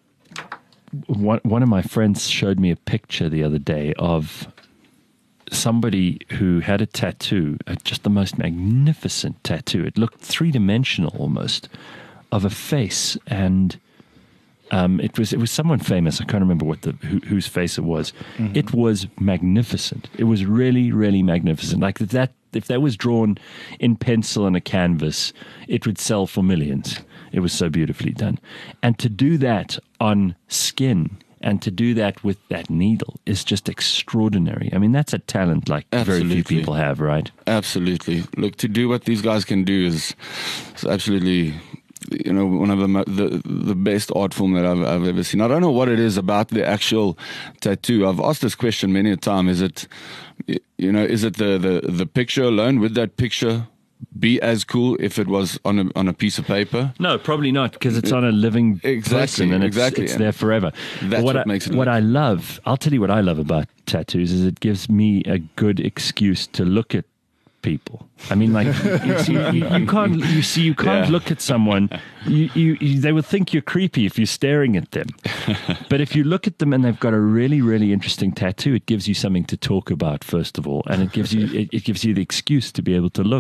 one one of my friends showed me a picture the other day of somebody who had a tattoo, uh, just the most magnificent tattoo. It looked three dimensional almost, of a face, and um, it was it was someone famous. I can't remember what the who, whose face it was. Mm-hmm. It was magnificent. It was really, really magnificent. Like that, if that was drawn in pencil on a canvas, it would sell for millions. It was so beautifully done, and to do that on skin. And to do that with that needle is just extraordinary. I mean, that's a talent like very few Absolutely. people have, right? Absolutely. Look, to do what these guys can do is, is absolutely, you know, one of the, mo- the the best art form that I've, I've ever seen. I don't know what it is about the actual tattoo. I've asked this question many a time. Is it, you know, is it the, the, the picture alone? Would that picture be as cool if it was on a on a piece of paper? No, probably not, because it's on a living Exactly, person and it's, exactly. it's there forever. That's what I, makes it What work. I love, I'll tell you what I love about tattoos is it gives me a good excuse to look at people. I mean, like you, see, you, you can't you see you can't Yeah. look at someone. You, you, you they would think you're creepy if you're staring at them. But if you look at them and they've got a really really interesting tattoo, it gives you something to talk about first of all, and it gives you it, it gives you the excuse to be able to look.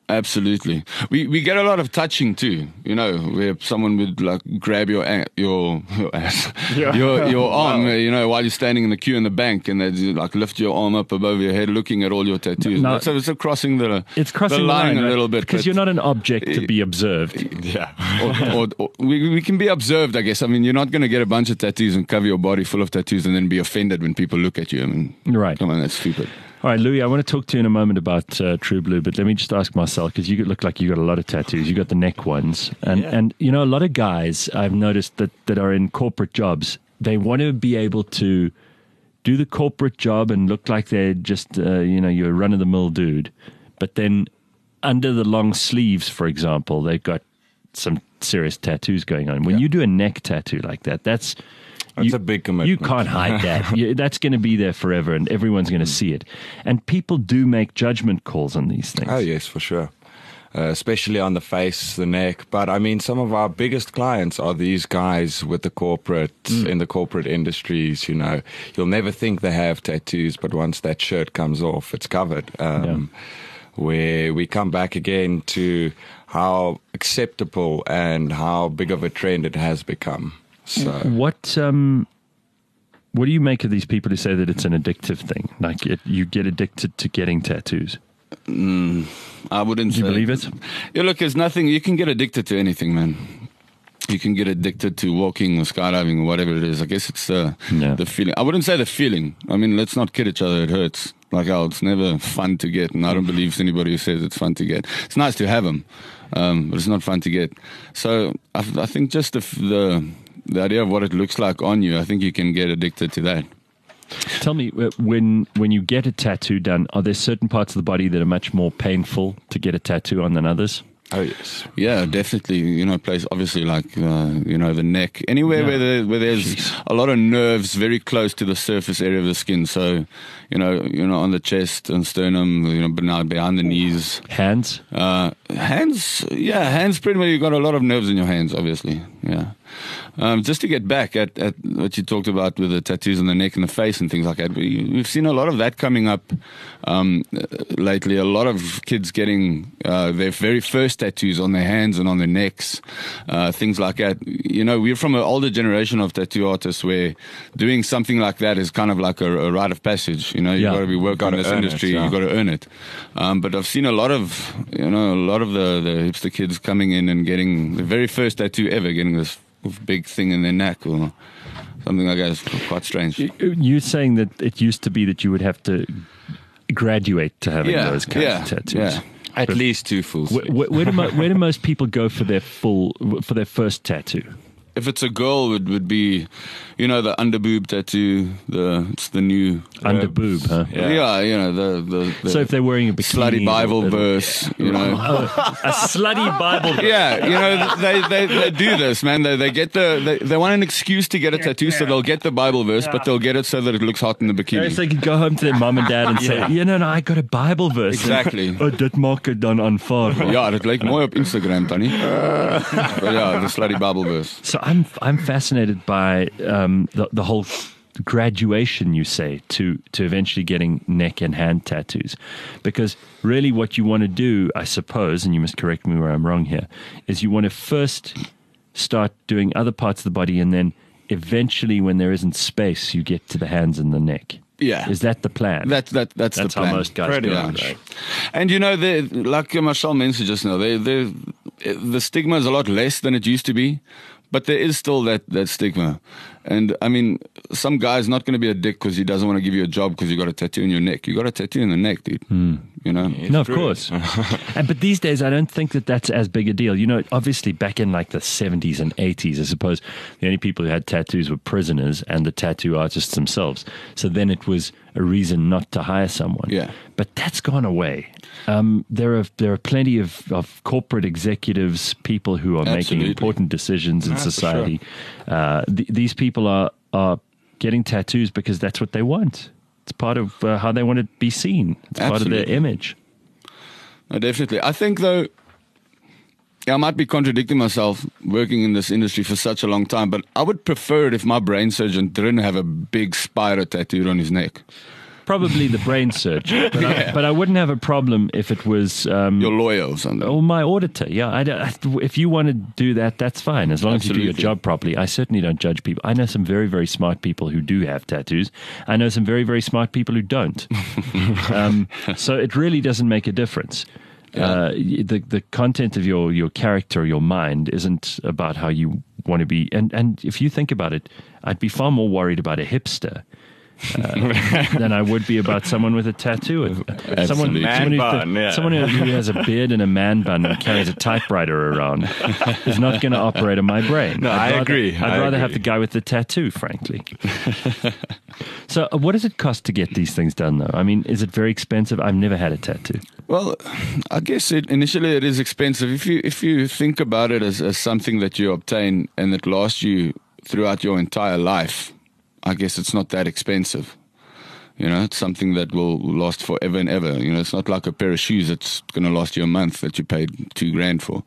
Absolutely. We we get a lot of touching too, you know, where someone would like grab your a- your your ass, Yeah. your your Wow. arm, uh, you know, while you're standing in the queue in the bank, and they like lift your arm up above your head, looking at all your tattoos. No. so it's a crossing the It's crossing the line, a right? little bit because but- you're not an object to be observed. Yeah, or, or, or we we can be observed, I guess. I mean, you're not going to get a bunch of tattoos and cover your body full of tattoos and then be offended when people look at you. I mean, Right. come on, that's stupid. All right, Louis, I want to talk to you in a moment about uh, True Blue, but let me just ask Marcel, because you look like you got a lot of tattoos. You got the neck ones. And, Yeah. and you know, a lot of guys I've noticed that, that are in corporate jobs, they want to be able to do the corporate job and look like they're just, uh, you know, you're a run-of-the-mill dude. But then under the long sleeves, for example, they've got some serious tattoos going on. When you do a neck tattoo like that, that's... That's you, a big commitment. You can't hide that. You, that's going to be there forever, and everyone's going to see it. And people do make judgment calls on these things. Oh, yes, for sure. Uh, especially on the face, the neck. But I mean, some of our biggest clients are these guys with the corporate, Mm. in the corporate industries, you know. You'll never think they have tattoos, but once that shirt comes off, it's covered. Um, Where we come back again to how acceptable and how big of a trend it has become. So. What um, what do you make of these people who say that it's an addictive thing? Like it, you get addicted to getting tattoos. Mm, I wouldn't Do you say. believe it? Yeah, look, there's nothing. You can get addicted to anything, man. You can get addicted to walking or skydiving or whatever it is. I guess it's uh, Yeah. the feeling. I wouldn't say the feeling. I mean, let's not kid each other. It hurts. Like, oh, it's never fun to get. And I don't believe anybody who says it's fun to get. It's nice to have them, um, but it's not fun to get. So I, I think just the, the, the idea of what it looks like on you, I think you can get addicted to that. Tell me, uh, when when you get a tattoo done, are there certain parts of the body that are much more painful to get a tattoo on than others? Oh, yes. Yeah, definitely. You know, place obviously like uh, you know the neck, anywhere Yeah. where there, where there's Jeez. a lot of nerves very close to the surface area of the skin. So, you know, you know, on the chest and sternum, you know, but now behind the knees, Hands? uh, hands. Yeah, hands. Pretty much, you got a lot of nerves in your hands, obviously. Yeah. Um, just to get back at, at what you talked about with the tattoos on the neck and the face and things like that, we, we've seen a lot of that coming up um, uh, lately. A lot of kids getting uh, their very first tattoos on their hands and on their necks, uh, things like that. You know, we're from an older generation of tattoo artists where doing something like that is kind of like a, a rite of passage. You know, you've Yeah. got to be working in Gotta this earn it, industry, yeah. you've got to earn it. Um, but I've seen a lot of, you know, a lot of the, the hipster kids coming in and getting the very first tattoo ever, getting this big thing in their neck or something like that. It's quite strange. You- You're saying that it used to be that you would have to graduate to having Yeah, those kinds yeah, of tattoos. yeah. At least two full Where, sleeves. where, where, do mo- where do most people go for their full for their first tattoo? If it's a girl, it would be, you know, the under boob tattoo. The it's the new Under boob, huh? Yeah, Yeah. you know the the, the So if they're wearing a bikini, slutty Bible it'll- verse, you know. a slutty Bible. verse. Yeah, you know, they, they, they do this, man. They, they get the they, they want an excuse to get a tattoo, so they'll get the Bible verse, but they'll get it so that it looks hot in the Yeah, bikini. so they could go home to their mom and dad and say, you know, no, I got a Bible verse. Exactly. Oh, dit maak het dan aanvaar. Ja, dat lijkt mooi op Instagram, Tanny. But yeah, the slutty Bible verse. So I'm I'm fascinated by um, the the whole graduation, you say, to to eventually getting neck and hand tattoos, because really what you want to do, I suppose, and you must correct me where I'm wrong here, is you want to first start doing other parts of the body, and then eventually, when there isn't space, you get to the hands and the neck. Yeah. Is that the plan? That, that, that's That's the how plan. most guys Pretty do it, much. right? And you know, they, like Marshall mentioned just now, they, they, the stigma is a lot less than it used to be, but there is still that, that stigma. And I mean, some guy's not going to be a dick because he doesn't want to give you a job because you got a tattoo in your neck. You got a tattoo in the neck, dude. You know? No, of course. and, but these days, I don't think that that's as big a deal. You know, obviously, back in like the seventies and eighties, I suppose the only people who had tattoos were prisoners and the tattoo artists themselves. So then it was a reason not to hire someone. Yeah. But that's gone away. Um, there are there are plenty of, of corporate executives, people who are Absolutely. making important decisions in Yeah, for society. Uh, th- these people are are getting tattoos because that's what they want. It's part of uh, how they want to be seen. It's part of their Absolutely. image. No, definitely. I think, though, I might be contradicting myself working in this industry for such a long time, but I would prefer it if my brain surgeon didn't have a big spider tattooed on his neck. probably the brain surgeon. But, I, Yeah. but I wouldn't have a problem if it was um, Your lawyer or something. or my auditor. Yeah, I, don't- I- if you want to do that, that's fine. As long as you do your Absolutely. job properly. I certainly don't judge people. I know some very, very smart people who do have tattoos. I know some very, very smart people who don't. um, so it really doesn't make a difference. Uh, y- the the content of your, your character, your mind, isn't about how you want to be. And and if you think about it, I'd be far more worried about a hipster uh, than I would be about someone with a tattoo. Someone, someone, Man who, bun, yeah. someone who who has a beard and a man bun and carries a typewriter around is not going to operate on my brain. No, I rather, agree. I'd I rather agree. have the guy with the tattoo, frankly. So, uh, what does it cost to get these things done, though? I mean, is it very expensive? I've never had a tattoo. Well, I guess it, initially it is expensive. If you if you think about it as, as something that you obtain and that lasts you throughout your entire life, I guess it's not that expensive. You know, it's something that will last forever and ever. You know, it's not like a pair of shoes that's going to last you a month that you paid two grand for.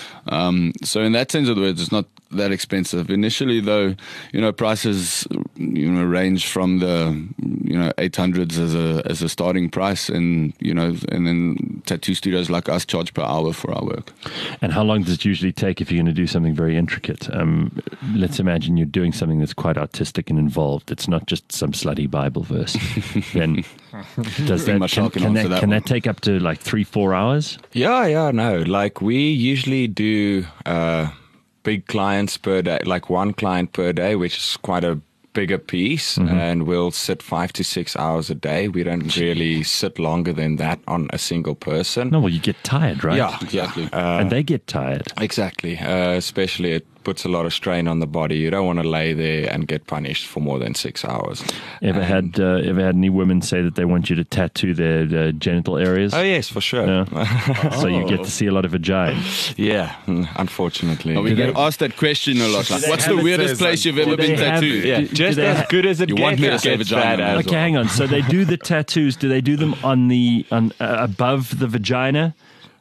Um, so in that sense of the words, it's not that expensive. Initially, though, you know, prices you know range from the you know eight hundreds as a as a starting price, and you know, and then tattoo studios like us charge per hour for our work. And how long does it usually take if you're going to do something very intricate? Um, let's imagine you're doing something that's quite artistic and involved. It's not just some slutty Bible verse. Then does Pretty that, much can, I can can, answer that, that can one. that take up to like three, four hours? Yeah, yeah, no. Like we usually do uh, big clients per day, like one client per day, which is quite a bigger piece, Mm-hmm. and we'll sit five to six hours a day. We don't really sit longer than that on a single person. No, well, you get tired, right? Yeah, exactly. Uh, and they get tired. exactly. Uh, especially it puts a lot of strain on the body. You don't want to lay there and get punished for more than six hours. Ever had uh, ever had any women say that they want you to tattoo their uh, genital areas? Oh yes, for sure. Yeah. So you get to see a lot of vagina. Yeah, mm, unfortunately. We get asked that question a lot. Like, what's the weirdest place you've ever do they been have- tattooed? Yeah, Do- do just they as ha- good as it You gets. want me to it say gets vagina, bad man. as Okay, well. hang on. So they do the tattoos. Do they do them on the on uh, above the vagina?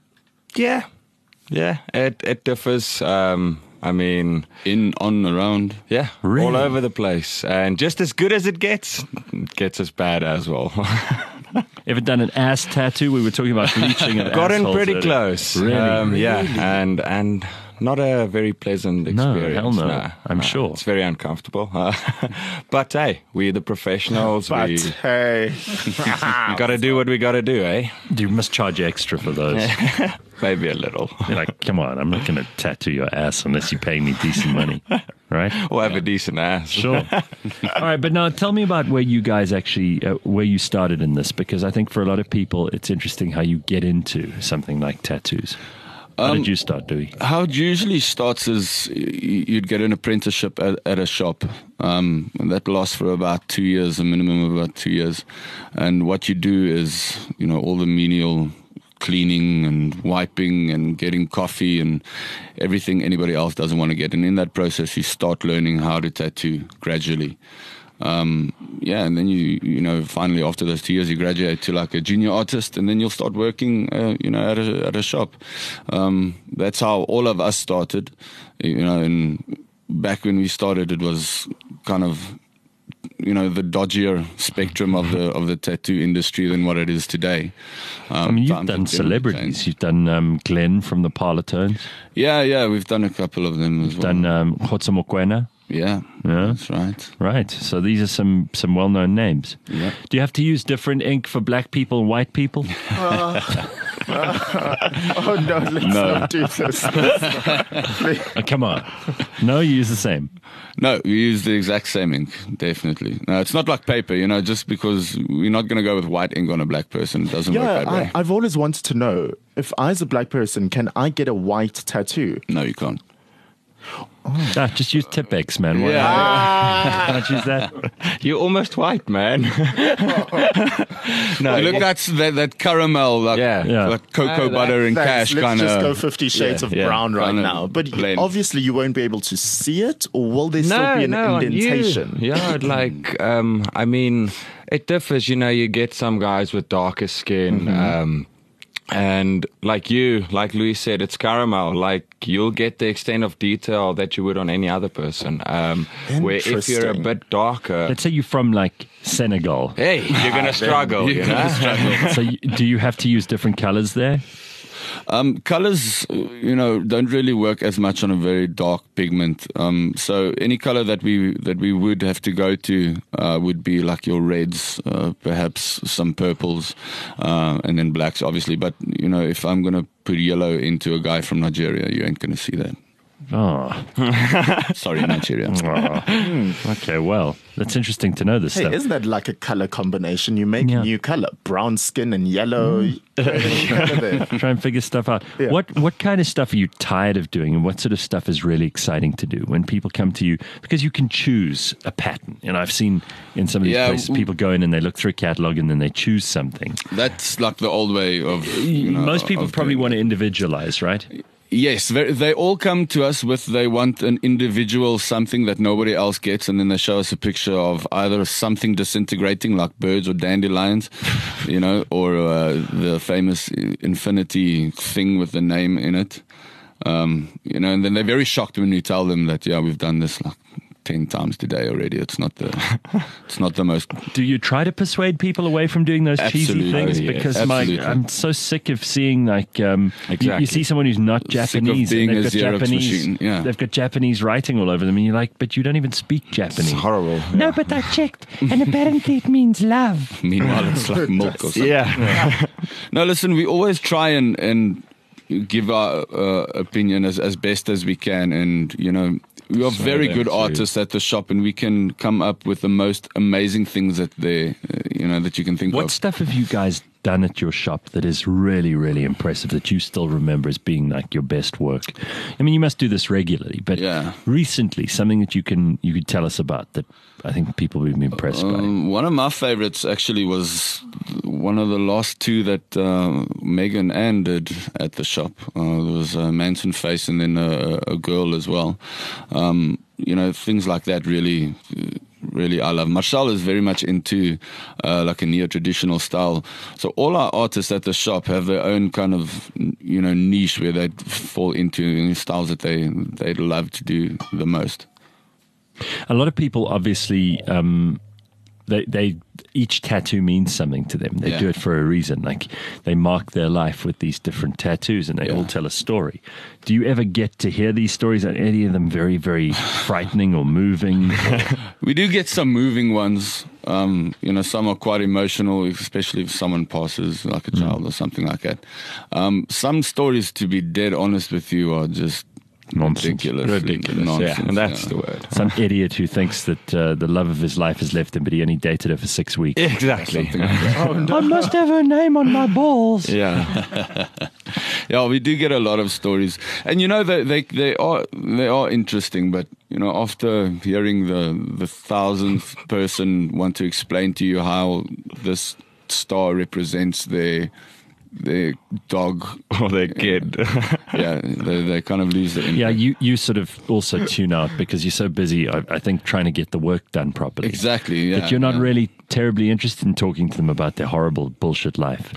Yeah, yeah. It it differs. Um, I mean, In, on, around. yeah, Really? all over the place, and just as good as it gets, it gets as bad as well. Ever done an ass tattoo? We were talking about bleaching of Gotten assholes pretty earlier. close. Really? Um, yeah, and and not a very pleasant No, experience. hell no. I'm Uh, sure. it's very uncomfortable. Uh, but hey, we're the professionals. But we hey, we got to do what we got to do, eh? You must charge extra for those. Maybe a little. You're like, come on, I'm not going to tattoo your ass unless you pay me decent money, right? Or have a decent ass. Sure. All right, but now tell me about where you guys actually, uh, where you started in this, because I think for a lot of people, it's interesting how you get into something like tattoos. How did you start, Dewey? How it usually starts is y- you'd get an apprenticeship at, at a shop. Um, and that lasts for about two years, a minimum of about two years. And what you do is, you know, all the menial cleaning and wiping and getting coffee and everything anybody else doesn't want to get. And in that process, you start learning how to tattoo gradually. Um, yeah, and then you, you know, finally after those two years, you graduate to like a junior artist, and then you'll start working, uh, you know, at a, at a shop. Um, that's how all of us started, you know, and back when we started, it was kind of, you know, the dodgier spectrum of the of the tattoo industry than what it is today. Um, I mean, you've times done have definitely celebrities. changed. You've done um, Glenn from the Parlotones. Yeah, yeah, we've done a couple of them as well. Done um, Khotsa Mokoena. yeah, Yeah. that's right. Right. So these are some some well known names. Yeah. Do you have to use different ink for black people and white people? oh no, let's No. not do this. Oh, come on. No, you use the same. No, we use the exact same ink, definitely. No, it's not like paper, you know, just because we're not going to go with white ink on a black person. It doesn't work Yeah, that way. I, I've always wanted to know if I, as a black person, can I get a white tattoo? No, you can't. Ah, just use Tipex, man. Why Yeah. can't use that? You're almost white, man. no, Look, that's that, that caramel, like, Yeah. Yeah. like cocoa Uh, that- butter and Thanks. cash Let's kind just go of. Fifty Shades yeah, of yeah. Brown right Kinda now. But blend. obviously, you won't be able to see it, or will there still be an on you. indentation? Yeah, like um, I mean, it differs. You know, you get some guys with darker skin. Um, And like you, like Louis said, it's caramel. Like you'll get the extent of detail that you would on any other person. Um, where if you're a Interesting. bit darker, Let's say you're from like Senegal. hey, you're gonna struggle. You know? So you, do you have to use different colors there? Um, colors, you know, don't really work as much on a very dark pigment. Um, so any color that we that we would have to go to uh, would be like your reds, uh, perhaps some purples, uh, and then blacks, obviously. But you know, if I'm gonna put yellow into a guy from Nigeria, you ain't gonna see that. Oh, Sorry, Nigeria. oh. Okay, well, that's interesting to know this Hey, stuff. isn't that like a color combination? You make Yeah. a new color, brown skin and yellow. Mm. Try and figure stuff out. Yeah. What what kind of stuff are you tired of doing, and what sort of stuff is really exciting to do when people come to you? Because you can choose a pattern. You know, I've seen in some of these Yeah, places w- people go in and they look through a catalog and then they choose something. That's like the old way of. You know, Most people of probably doing want it. to individualize, right? Yes, they, they all come to us with they want an individual something that nobody else gets, and then they show us a picture of either something disintegrating like birds or dandelions, you know, or uh, the famous infinity thing with the name in it, um, you know, and then they're very shocked when you tell them that yeah, we've done this like ten times today already. It's not the it's not the most. Do you try to persuade people away from doing those cheesy Absolutely. things? Oh, yes. Because my, Absolutely. I'm so sick of seeing like um, you, you Exactly. see someone who's not Sick of Japanese being and they've a got Xerox Japanese, machine, yeah. they've got Japanese writing all over them, and you're like, but you don't even speak Japanese. It's horrible. No, but I checked, and apparently it means love. Meanwhile, it's like milk or something. Yeah. No, listen, we always try and, and give our uh, opinion as, as best as we can. And, you know, we are very good artists at the shop, and we can come up with the most amazing things that they, uh, you know, that you can think What of. stuff have you guys done at your shop that is really, really impressive that you still remember as being like your best work? I mean, you must do this regularly, but Yeah. recently, something that you can you could tell us about that I think people will be impressed by. Um, one of my favorites actually was one of the last two that uh, Megan Ann did at the shop. Uh, there was a Manson face and then a, a girl as well. Um, you know, things like that really, really I love. Marcel is very much into uh, like a neo-traditional style. So all our artists at the shop have their own kind of, you know, niche where they fall into styles that they, they love to do the most. A lot of people obviously um, they they each tattoo means something to them. They Yeah. do it for a reason. Like they mark their life with these different tattoos, and they Yeah. all tell a story. Do you ever get to hear these stories? Are any of them very very frightening or moving? We do get some moving ones. Um, you know, some are quite emotional, especially if someone passes, like a child or something like that. Um, some stories, to be dead honest with you, are just Nonsense. ridiculous. Ridiculous. Nonsense, yeah, and that's yeah. the word. Some idiot who thinks that uh, the love of his life has left him, but he only dated her for six weeks. Exactly. Something like that. I must have her name on my balls. Yeah. Yeah, we do get a lot of stories, and you know they they they are they are interesting. But you know, after hearing the the thousandth person want to explain to you how this star represents their their dog, Or their kid. yeah, they they kind of lose the. Yeah, you, you sort of also tune out because you're so busy, I, I think, trying to get the work done properly. Exactly. Yeah, That you're not yeah. really terribly interested in talking to them about their horrible bullshit life.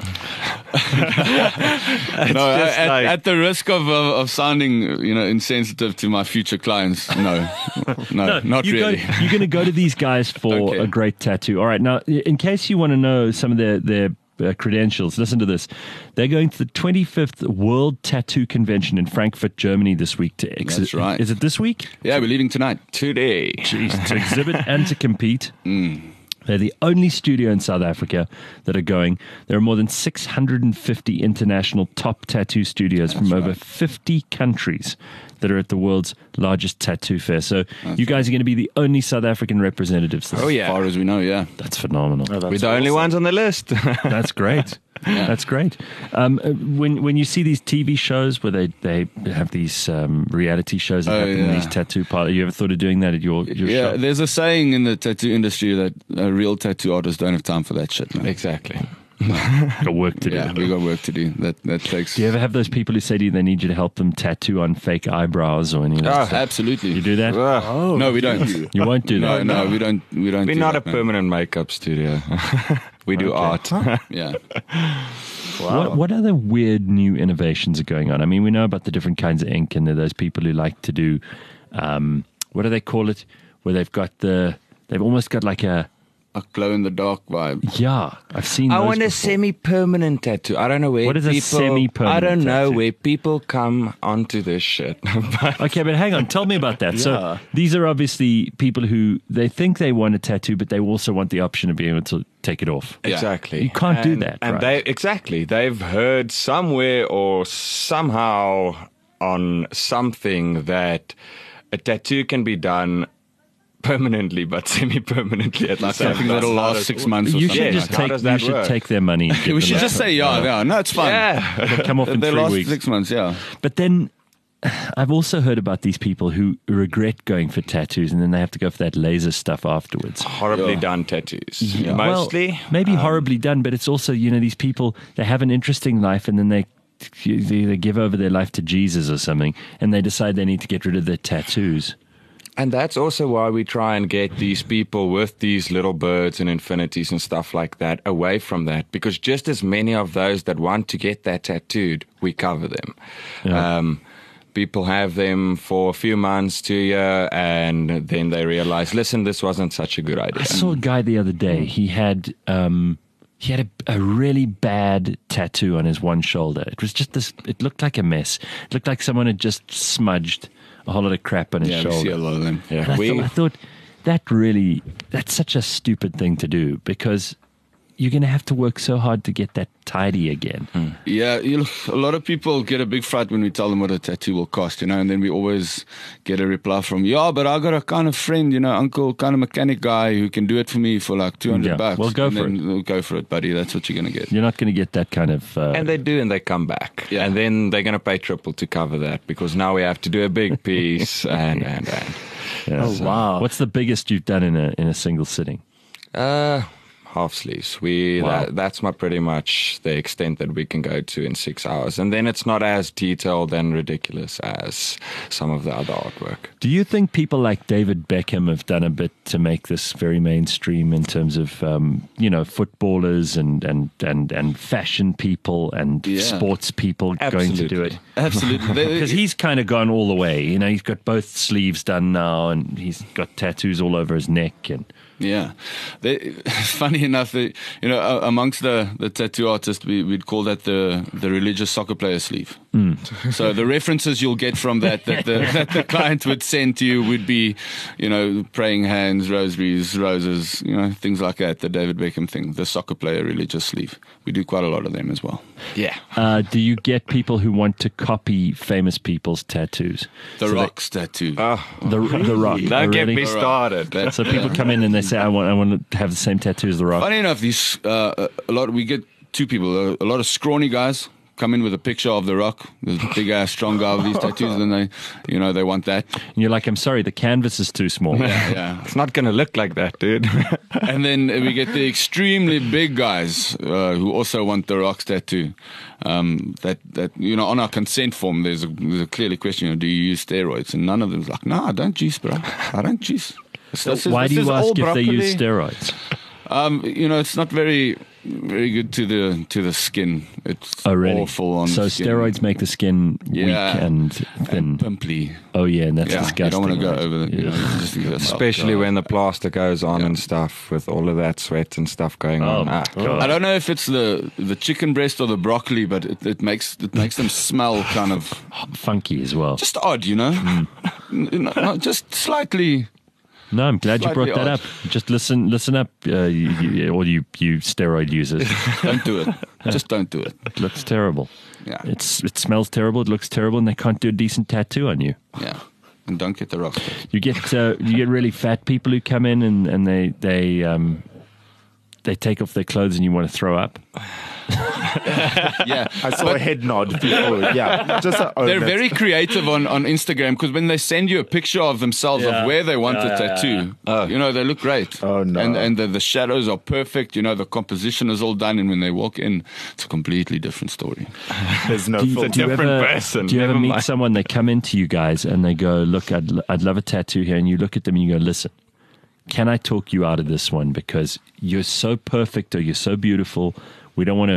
No, just at, like- at the risk of, of of sounding, you know, insensitive to my future clients, no, no, not you really. Go, you're going to go to these guys for Okay. a great tattoo. All right. Now, in case you want to know some of their, their uh, credentials, listen to this. They're going to the twenty-fifth World Tattoo Convention in Frankfurt, Germany this week to exhibit. That's right. Is it this week? Yeah, we're leaving tonight. Today. Jeez, to exhibit and to compete. Mm. They're the only studio in South Africa that are going. There are more than six hundred fifty international top tattoo studios from over fifty countries that are at the world's largest tattoo fair. So you guys are going to be the only South African representatives. Oh, yeah. As far as we know, yeah. That's phenomenal. We're the only ones on the list. That's great. That's great. Um, uh, when when you see these T V shows where they, they have these um, reality shows that Oh, happen in yeah. these tattoo parlors, you ever thought of doing that at your, your Yeah, shop? there's a saying in the tattoo industry that uh, real tattoo artists don't have time for that shit, man. Exactly. Got work to do. Yeah, we got work to do. That that takes. Do you ever have those people who say to you they need you to help them tattoo on fake eyebrows or any of that Oh, stuff? absolutely. You do that? Ugh. No, we don't. You won't do No, that. no, we don't. We don't. We're do not that, a man. permanent makeup studio. We do art. Yeah. What, what other weird new innovations are going on? I mean, we know about the different kinds of ink, and there are those people who like to do, um, what do they call it? Where they've got the, they've almost got like a, A glow in the dark vibe. yeah, I've seen I those want a before. semi-permanent tattoo. I don't know where What is a people. semi-permanent I don't know tattoo? where people come onto this shit. But Okay, but hang on. Tell me about that. So Yeah. these are obviously people who they think they want a tattoo, but they also want the option of being able to take it off. Exactly. You can't do And- that, And right? they exactly they've heard somewhere or somehow on something that a tattoo can be done permanently but semi-permanently at the Like same something time. that'll How last does- six months or You something. should Yes, just how take. does You that should work? take their money. and give We them should a- just say, yeah, yeah, no, it's fine. Yeah. It'll come off in They three last weeks. six months, yeah. But then I've also heard about these people who regret going for tattoos and then they have to go for that laser stuff afterwards. Horribly Yeah. done tattoos. Well, Mostly. maybe um, horribly done, but it's also, you know, these people, they have an interesting life and then they, they, they give over their life to Jesus or something and they decide they need to get rid of their tattoos. And that's also why we try and get these people with these little birds and infinities and stuff like that away from that. Because just as many of those that want to get that tattooed, we cover them. Yeah. Um, people have them for a few months to a year, and then they realize, listen, this wasn't such a good idea. I saw a guy the other day. He had um, he had a, a really bad tattoo on his one shoulder. It was just this. It looked like a mess. It looked like someone had just smudged a whole lot of crap on his Yeah, we shoulder. see a lot of them. And Yeah, I, we, thought, I thought that really that's such a stupid thing to do because you're going to have to work so hard to get that tidy again. Yeah, you know, a lot of people get a big fright when we tell them what a tattoo will cost, you know, and then we always get a reply from, yeah, but I got a kind of friend, you know, uncle, kind of mechanic guy who can do it for me for like two hundred Yeah, bucks. well, go and for then, We'll go for it, buddy. That's what you're going to get. You're not going to get that kind of. Uh, and they do, and they come back. Yeah. And then they're going to pay triple to cover that because now we have to do a big piece and, and, and. yeah. Oh, wow. What's the biggest you've done in a in a single sitting? Uh, half sleeves. We Wow. that, that's my pretty much the extent that we can go to in six hours, and then it's not as detailed and ridiculous as some of the other artwork. Do you think people like David Beckham have done a bit to make this very mainstream in terms of um, you know footballers and and and and fashion people and Yeah. sports people going to do it? Absolutely. They- Because he's kind of gone all the way. You know, he's got both sleeves done now, and he's got tattoos all over his neck. And Yeah, they, funny enough, they, you know, uh, amongst the, the tattoo artists, we, we'd call that the, the religious soccer player sleeve. So the references you'll get from that that the, that the client would send to you would be, you know, praying hands, rosaries, roses, you know, things like that. The David Beckham thing, the soccer player religious sleeve. We do quite a lot of them as well. Yeah. uh, do you get people who want to copy famous people's tattoos? The So they- Rock's tattoo. The the Rock. Don't Oh, get really? me started. That's- So people come in and they say, "I want, I want to have the same tattoo as the Rock." Funny enough, these uh, a lot. We get two people. A, a lot of scrawny guys come in with a picture of the Rock, this big ass strong guy with these tattoos, and they, you know, they want that. And you're like, "I'm sorry, the canvas is too small." Yeah, yeah. It's not going to look like that, dude. And then we get the extremely big guys uh, who also want the Rock's tattoo. Um, that that you know, on our consent form, there's a, there's a clearly question: you know, do you use steroids? And none of them's like, "No, I don't juice, bro. I don't juice." So This is- why do this you is all ask if they use broccoli. steroids? Um, you know, it's not very very good to the to the skin. It's Oh, really? awful on so the skin. steroids make the skin Yeah. weak and thin. and pimply. Oh yeah, and that's Yeah, disgusting. you don't want to go right? over the. You know, Yeah. just think that's- Especially oh, when the plaster goes on and stuff with all of that sweat and stuff going Oh, on. my Ah, God. I don't know if it's the the chicken breast or the broccoli, but it, it makes it makes them smell kind of Funky as well. just odd, you know, Hmm. N- not just slightly. No, I'm glad you Slightly brought that odd. up. Just listen, listen up, uh, you, you, all you you steroid users. Don't do it. Just don't do it. It looks terrible. Yeah, It's it smells terrible. It looks terrible, and they can't do a decent tattoo on you. yeah. And don't get the Rock's tattoo. You get uh, you get really fat people who come in and, and they they um, they take off their clothes and you want to throw up. Yeah, I saw a head nod before. Yeah, just a, oh, they're that's- very creative on, on Instagram because when they send you a picture of themselves Yeah. of where they want Yeah, the yeah, tattoo, Oh. you know, they look great. Oh, no. And and the, the shadows are perfect. You know, the composition is all done, and when they walk in, it's a completely different story. There's no Do you, filter. do you different ever, person, do you ever never meet mind. someone, they come into you guys and they go, look, I'd, I'd love a tattoo here. And you look at them and you go, listen, can I talk you out of this one? Because you're so perfect or you're so beautiful. We don't want to,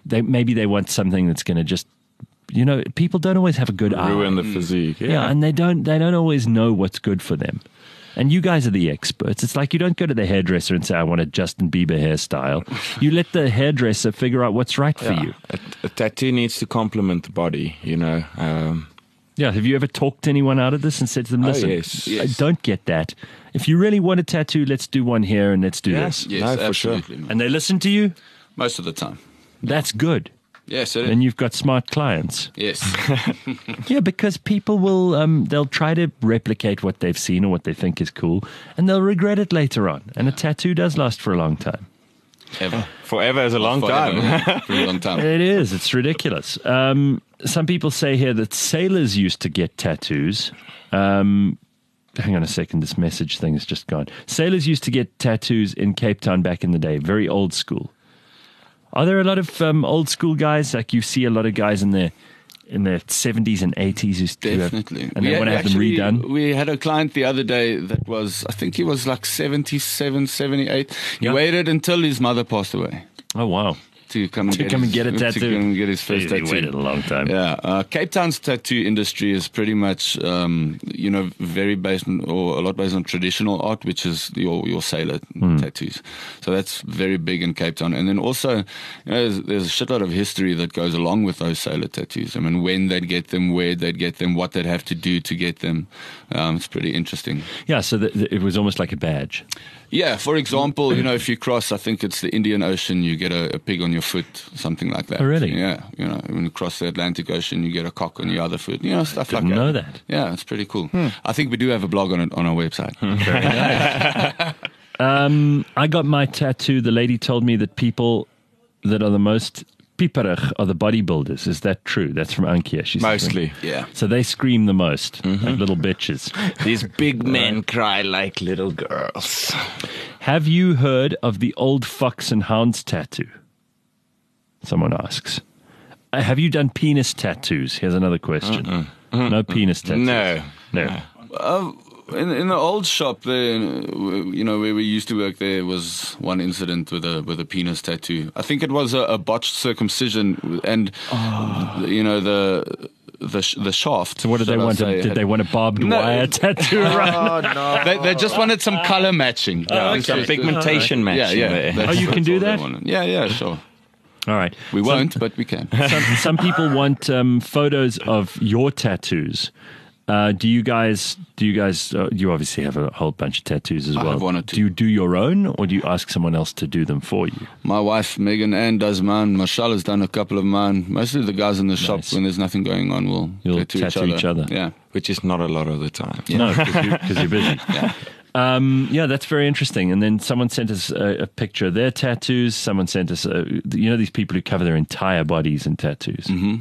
they maybe they want something that's going to just, you know, people don't always have a good eye. Ruin the physique. Yeah. Yeah, and they don't they don't always know what's good for them. And you guys are the experts. It's like you don't go to the hairdresser and say, I want a Justin Bieber hairstyle. You let the hairdresser figure out what's right for Yeah. you. A, a tattoo needs to complement the body, you know. Um, Yeah, have you ever talked to anyone out of this and said to them, Oh, listen, yes, I yes. don't get that. If you really want a tattoo, let's do one here and let's do Yes. this. Yes, No, for sure. absolutely. man. And they listen to you? Most of the time. That's good. Yes, it is. Then you've got smart clients. Yes. Yeah, because people will, um, they'll try to replicate what they've seen or what they think is cool, and they'll regret it later on. And a tattoo does last for a long time. Ever. forever is a long Forever. time. For a long time. It is. It's ridiculous. Um, some people say here that sailors used to get tattoos. Um, hang on a second. This message thing is just gone. Sailors used to get tattoos in Cape Town back in the day. Very old school. Are there a lot of um, old school guys? Like you see a lot of guys in their in their seventies and eighties who still have- Definitely. and they want to have them actually- redone. We had a client the other day that was, I think he was like seventy-seven, seventy-eight. He Yeah. waited until his mother passed away Oh wow! to come and, To get, come his, and get a tattoo. To come and get his first He tattoo. waited a long time. Yeah, uh, Cape Town's tattoo industry is pretty much, um, you know, very based on, or a lot based on traditional art, which is your your sailor Hmm. tattoos. So that's very big in Cape Town. And then also, you know, there's, there's a shitload of history that goes along with those sailor tattoos. I mean, when they'd get them, where they'd get them, what they'd have to do to get them. Um, it's pretty interesting. Yeah, so the, the, it was almost like a badge. Yeah, for example, you know, if you cross, I think it's the Indian Ocean, you get a, a pig on your foot, something like that. Oh, really? Yeah, you know, when you cross the Atlantic Ocean, you get a cock on your other foot, you know, stuff Didn't like that. know that. Yeah, it's pretty cool. I think we do have a blog on it on our website. Um, I got my tattoo. The lady told me that people that are the most piperig are the bodybuilders. Is that true? That's from Ankia. She said. Mostly. Yeah. So they scream the most, like little bitches. These big men cry like little girls. Have you heard of the old fox and hounds tattoo? Someone asks. Uh, have you done penis tattoos? Here's another question. No penis tattoos. No. No. Uh, in, in the old shop there, you know, where we used to work, there was one incident with a with a penis tattoo. I think it was a, a botched circumcision, and you know the the sh- the shaft. So what did they shall I want? say, Did had- they want a barbed No. wire tattoo around? Oh, no. They, they just wanted some color matching. Oh, It's okay. just- Pigmentation Yeah, matching yeah. there. That's- Oh, you can that's do all they that? wanted. Yeah, yeah, sure. All right. We Some- won't, but we can. Some, some people want um, photos of your tattoos. Uh, do you guys? Do you guys? Uh, you obviously have a whole bunch of tattoos as I well. have one or two. Do you do your own, or do you ask someone else to do them for you? My wife, Megan Ann, does mine. Marshall has done a couple of mine. Mostly the guys in the shop, Nice. when there's nothing going on, will You'll tattoo, tattoo each, each other. other. Yeah. Which is not a lot of the time. No, because you're, 'cause you're busy. Yeah. Um, yeah, that's very interesting. And then someone sent us a, a picture of their tattoos. Someone sent us, a, you know, these people who cover their entire bodies in tattoos. Mm-hmm.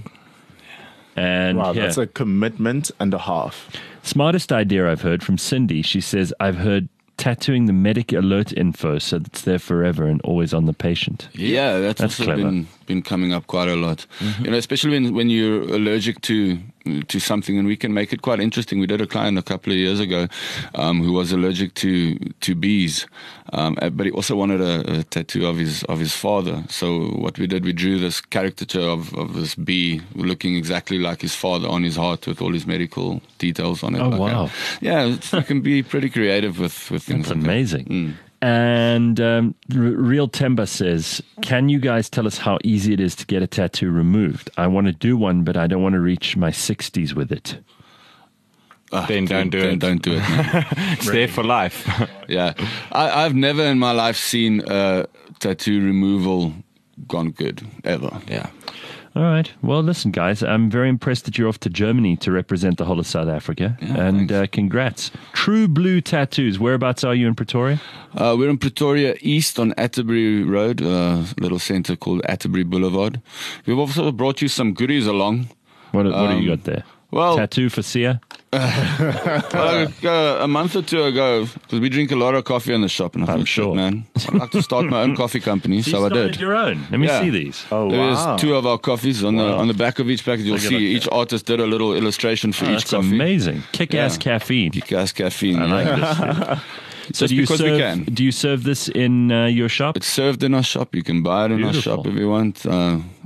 And Wow, yeah. that's a commitment and a half. Smartest idea I've heard from Cindy. She says, I've heard tattooing the medic alert info so that it's there forever and always on the patient. Yeah, that's, That's also clever. been been coming up quite a lot. You know, especially when when you're allergic to to something, and we can make it quite interesting. We did a client a couple of years ago um, who was allergic to to bees, um, uh, but he also wanted a, a tattoo of his of his father. So what we did, we drew this caricature of, of this bee looking exactly like his father on his heart with all his medical details on it. Oh, like wow. that. Yeah, it's, you can be pretty creative with with things. That's like that. amazing. Mm. And um, R- Real Temba says, can you guys tell us how easy it is to get a tattoo removed? I want to do one, but I don't want to reach my sixties with it. Ah, Then don't do then it. Don't do it. man. It's there for life. Yeah, I, I've never in my life seen a tattoo removal gone good ever. Yeah. All right. Well, listen, guys, I'm very impressed that you're off to Germany to represent the whole of South Africa. Yeah, and thanks. uh, congrats. True Blue Tattoos. Whereabouts are you in Pretoria? Uh, we're in Pretoria East on Atterbury Road, a little centre called Atterbury Boulevard. We've also brought you some goodies along. What, what do you Um, got there? well- Tattoo for Sia? Well, uh, a month or two ago, because we drink a lot of coffee in the shop, and I I'm thought, sure. shit, man, I'd like to start my own coffee company, so I did. your own. Let me Yeah. see these. Oh, There's wow. two of our coffees on the Wow. on the back of each package. You'll Look at see that. each artist did a little illustration for Oh, each that's coffee. amazing. Kick-ass Yeah. caffeine. Gas caffeine. I like yeah. this. Yeah. So Just do you because serve, we can. Do you serve this in uh, your shop? It's served in our shop. You can buy it in Beautiful. our shop if you want. Uh,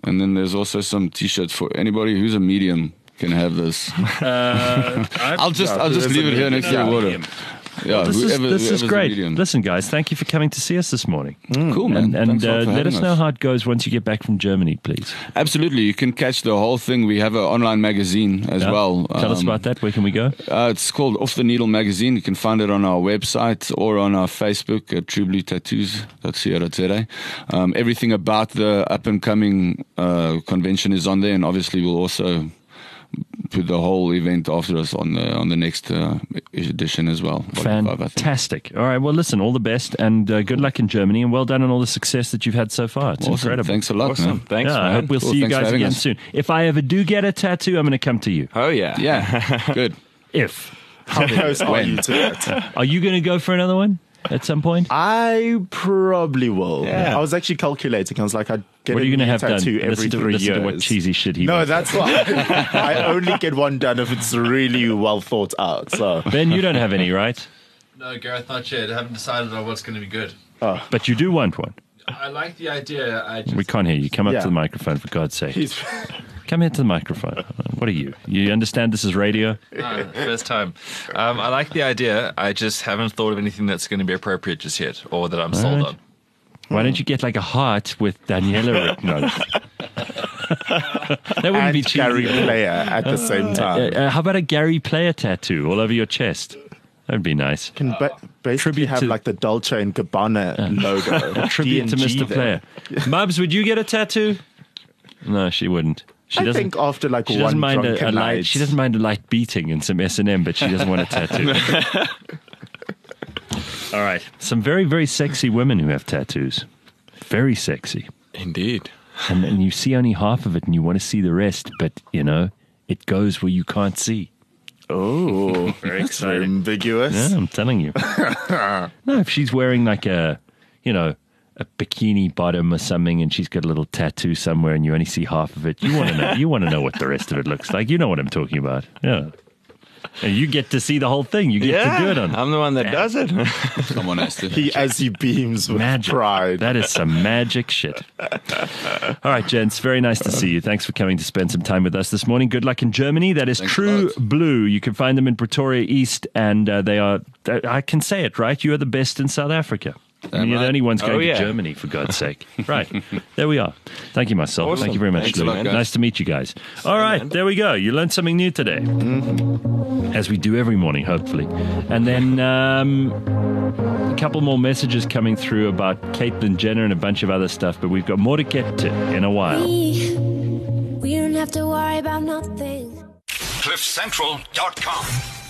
And then there's also some T-shirts for anybody who's a medium can have this. Uh, I'll just I'll just leave it here next to your water. Yeah, this is, whoever, this is whoever's a great. medium. Listen, guys, thank you for coming to see us this morning. Cool, man. And, and Thanks a lot uh, for let having us know us. how it goes once you get back from Germany, please. Absolutely, you can catch the whole thing. We have an online magazine as Yeah. well. Tell us Um, about that. Where can we go? Uh, it's called Off the Needle Magazine. You can find it on our website or on our Facebook at true blue tattoos dot co dot za. Um, everything about the up and coming uh, convention is on there, and obviously we'll also put the whole event after us on the on the next uh, edition as well. volume five, I think. Fantastic. All right. Well, listen, all the best and uh, good luck in Germany, and well done on all the success that you've had so far. It's Awesome. incredible. Thanks a lot, Awesome. man. Thanks, yeah, I man. hope we'll Cool. see you Thanks for guys having again us. soon. If I ever do get a tattoo, I'm going to come to you. Oh, yeah. Yeah, good. If. How close are When? you to that? Are you going to go for another one at some point? I probably will. Yeah. I was actually calculating. I was like, I'd get What are a you going to new have done? tattoo every Listen to, three listen years. to what cheesy shit he No, wants. that's why. I only get one done if it's really well thought out. So Ben, you don't have any, right? No, Gareth, not yet. I haven't decided on what's going to be good. But you do want one. I like the idea. I just We can't hear you. Come up Yeah. to the microphone, for God's sake. he's Come here to the microphone. What are you? You understand this is radio? no, first time. Um, I like the idea. I just haven't thought of anything that's going to be appropriate just yet, or that I'm sold right. on. Why don't you get like a heart with Daniela written on it? That wouldn't and be cheesy. Gary Player at the same Uh, time. uh, how about a Gary Player tattoo all over your chest? That would be nice. Can ba- basically tribute have to- like the Dolce and Gabbana logo. A tribute to D and G Mister there. Player. Mubs, would you get a tattoo? No, she wouldn't. She I doesn't. think after like She one doesn't mind a, drunken a light. night, She doesn't mind a light beating and some S and M, but she doesn't want a tattoo. All right, some very very sexy women who have tattoos. Very sexy, Indeed. and, and you see only half of it, and you want to see the rest, but you know it goes where you can't see. Oh, Very that's very ambiguous. Yeah, I'm telling you. No, if she's wearing like a, you know, a bikini bottom or something, and she's got a little tattoo somewhere, and you only see half of it, you want to know. You want to know what the rest of it looks like. You know what I'm talking about. Yeah. And you get to see the whole thing. You get Yeah, to do it on. I'm the one that does it. Someone has to. He as he beams with Magic. pride. That is some magic shit. All right, gents. Very nice to see you. Thanks for coming to spend some time with us this morning. Good luck in Germany. That is Thanks a True lot. Blue. You can find them in Pretoria East, and uh, they are, I can say it, right? You are the best in South Africa. I mean, you're the right. only ones Oh, going yeah. to Germany, for God's sake. Right. There we are. Thank you, Marcel. Awesome. Thank you very much, Thanks Lou. a lot, guys. Nice to meet you guys. All right. There we go. You learned something new today. As we do every morning, hopefully. And then um, a couple more messages coming through about Caitlyn Jenner and a bunch of other stuff, but we've got more to get to in a while. We, we don't have to worry about nothing. cliff central dot com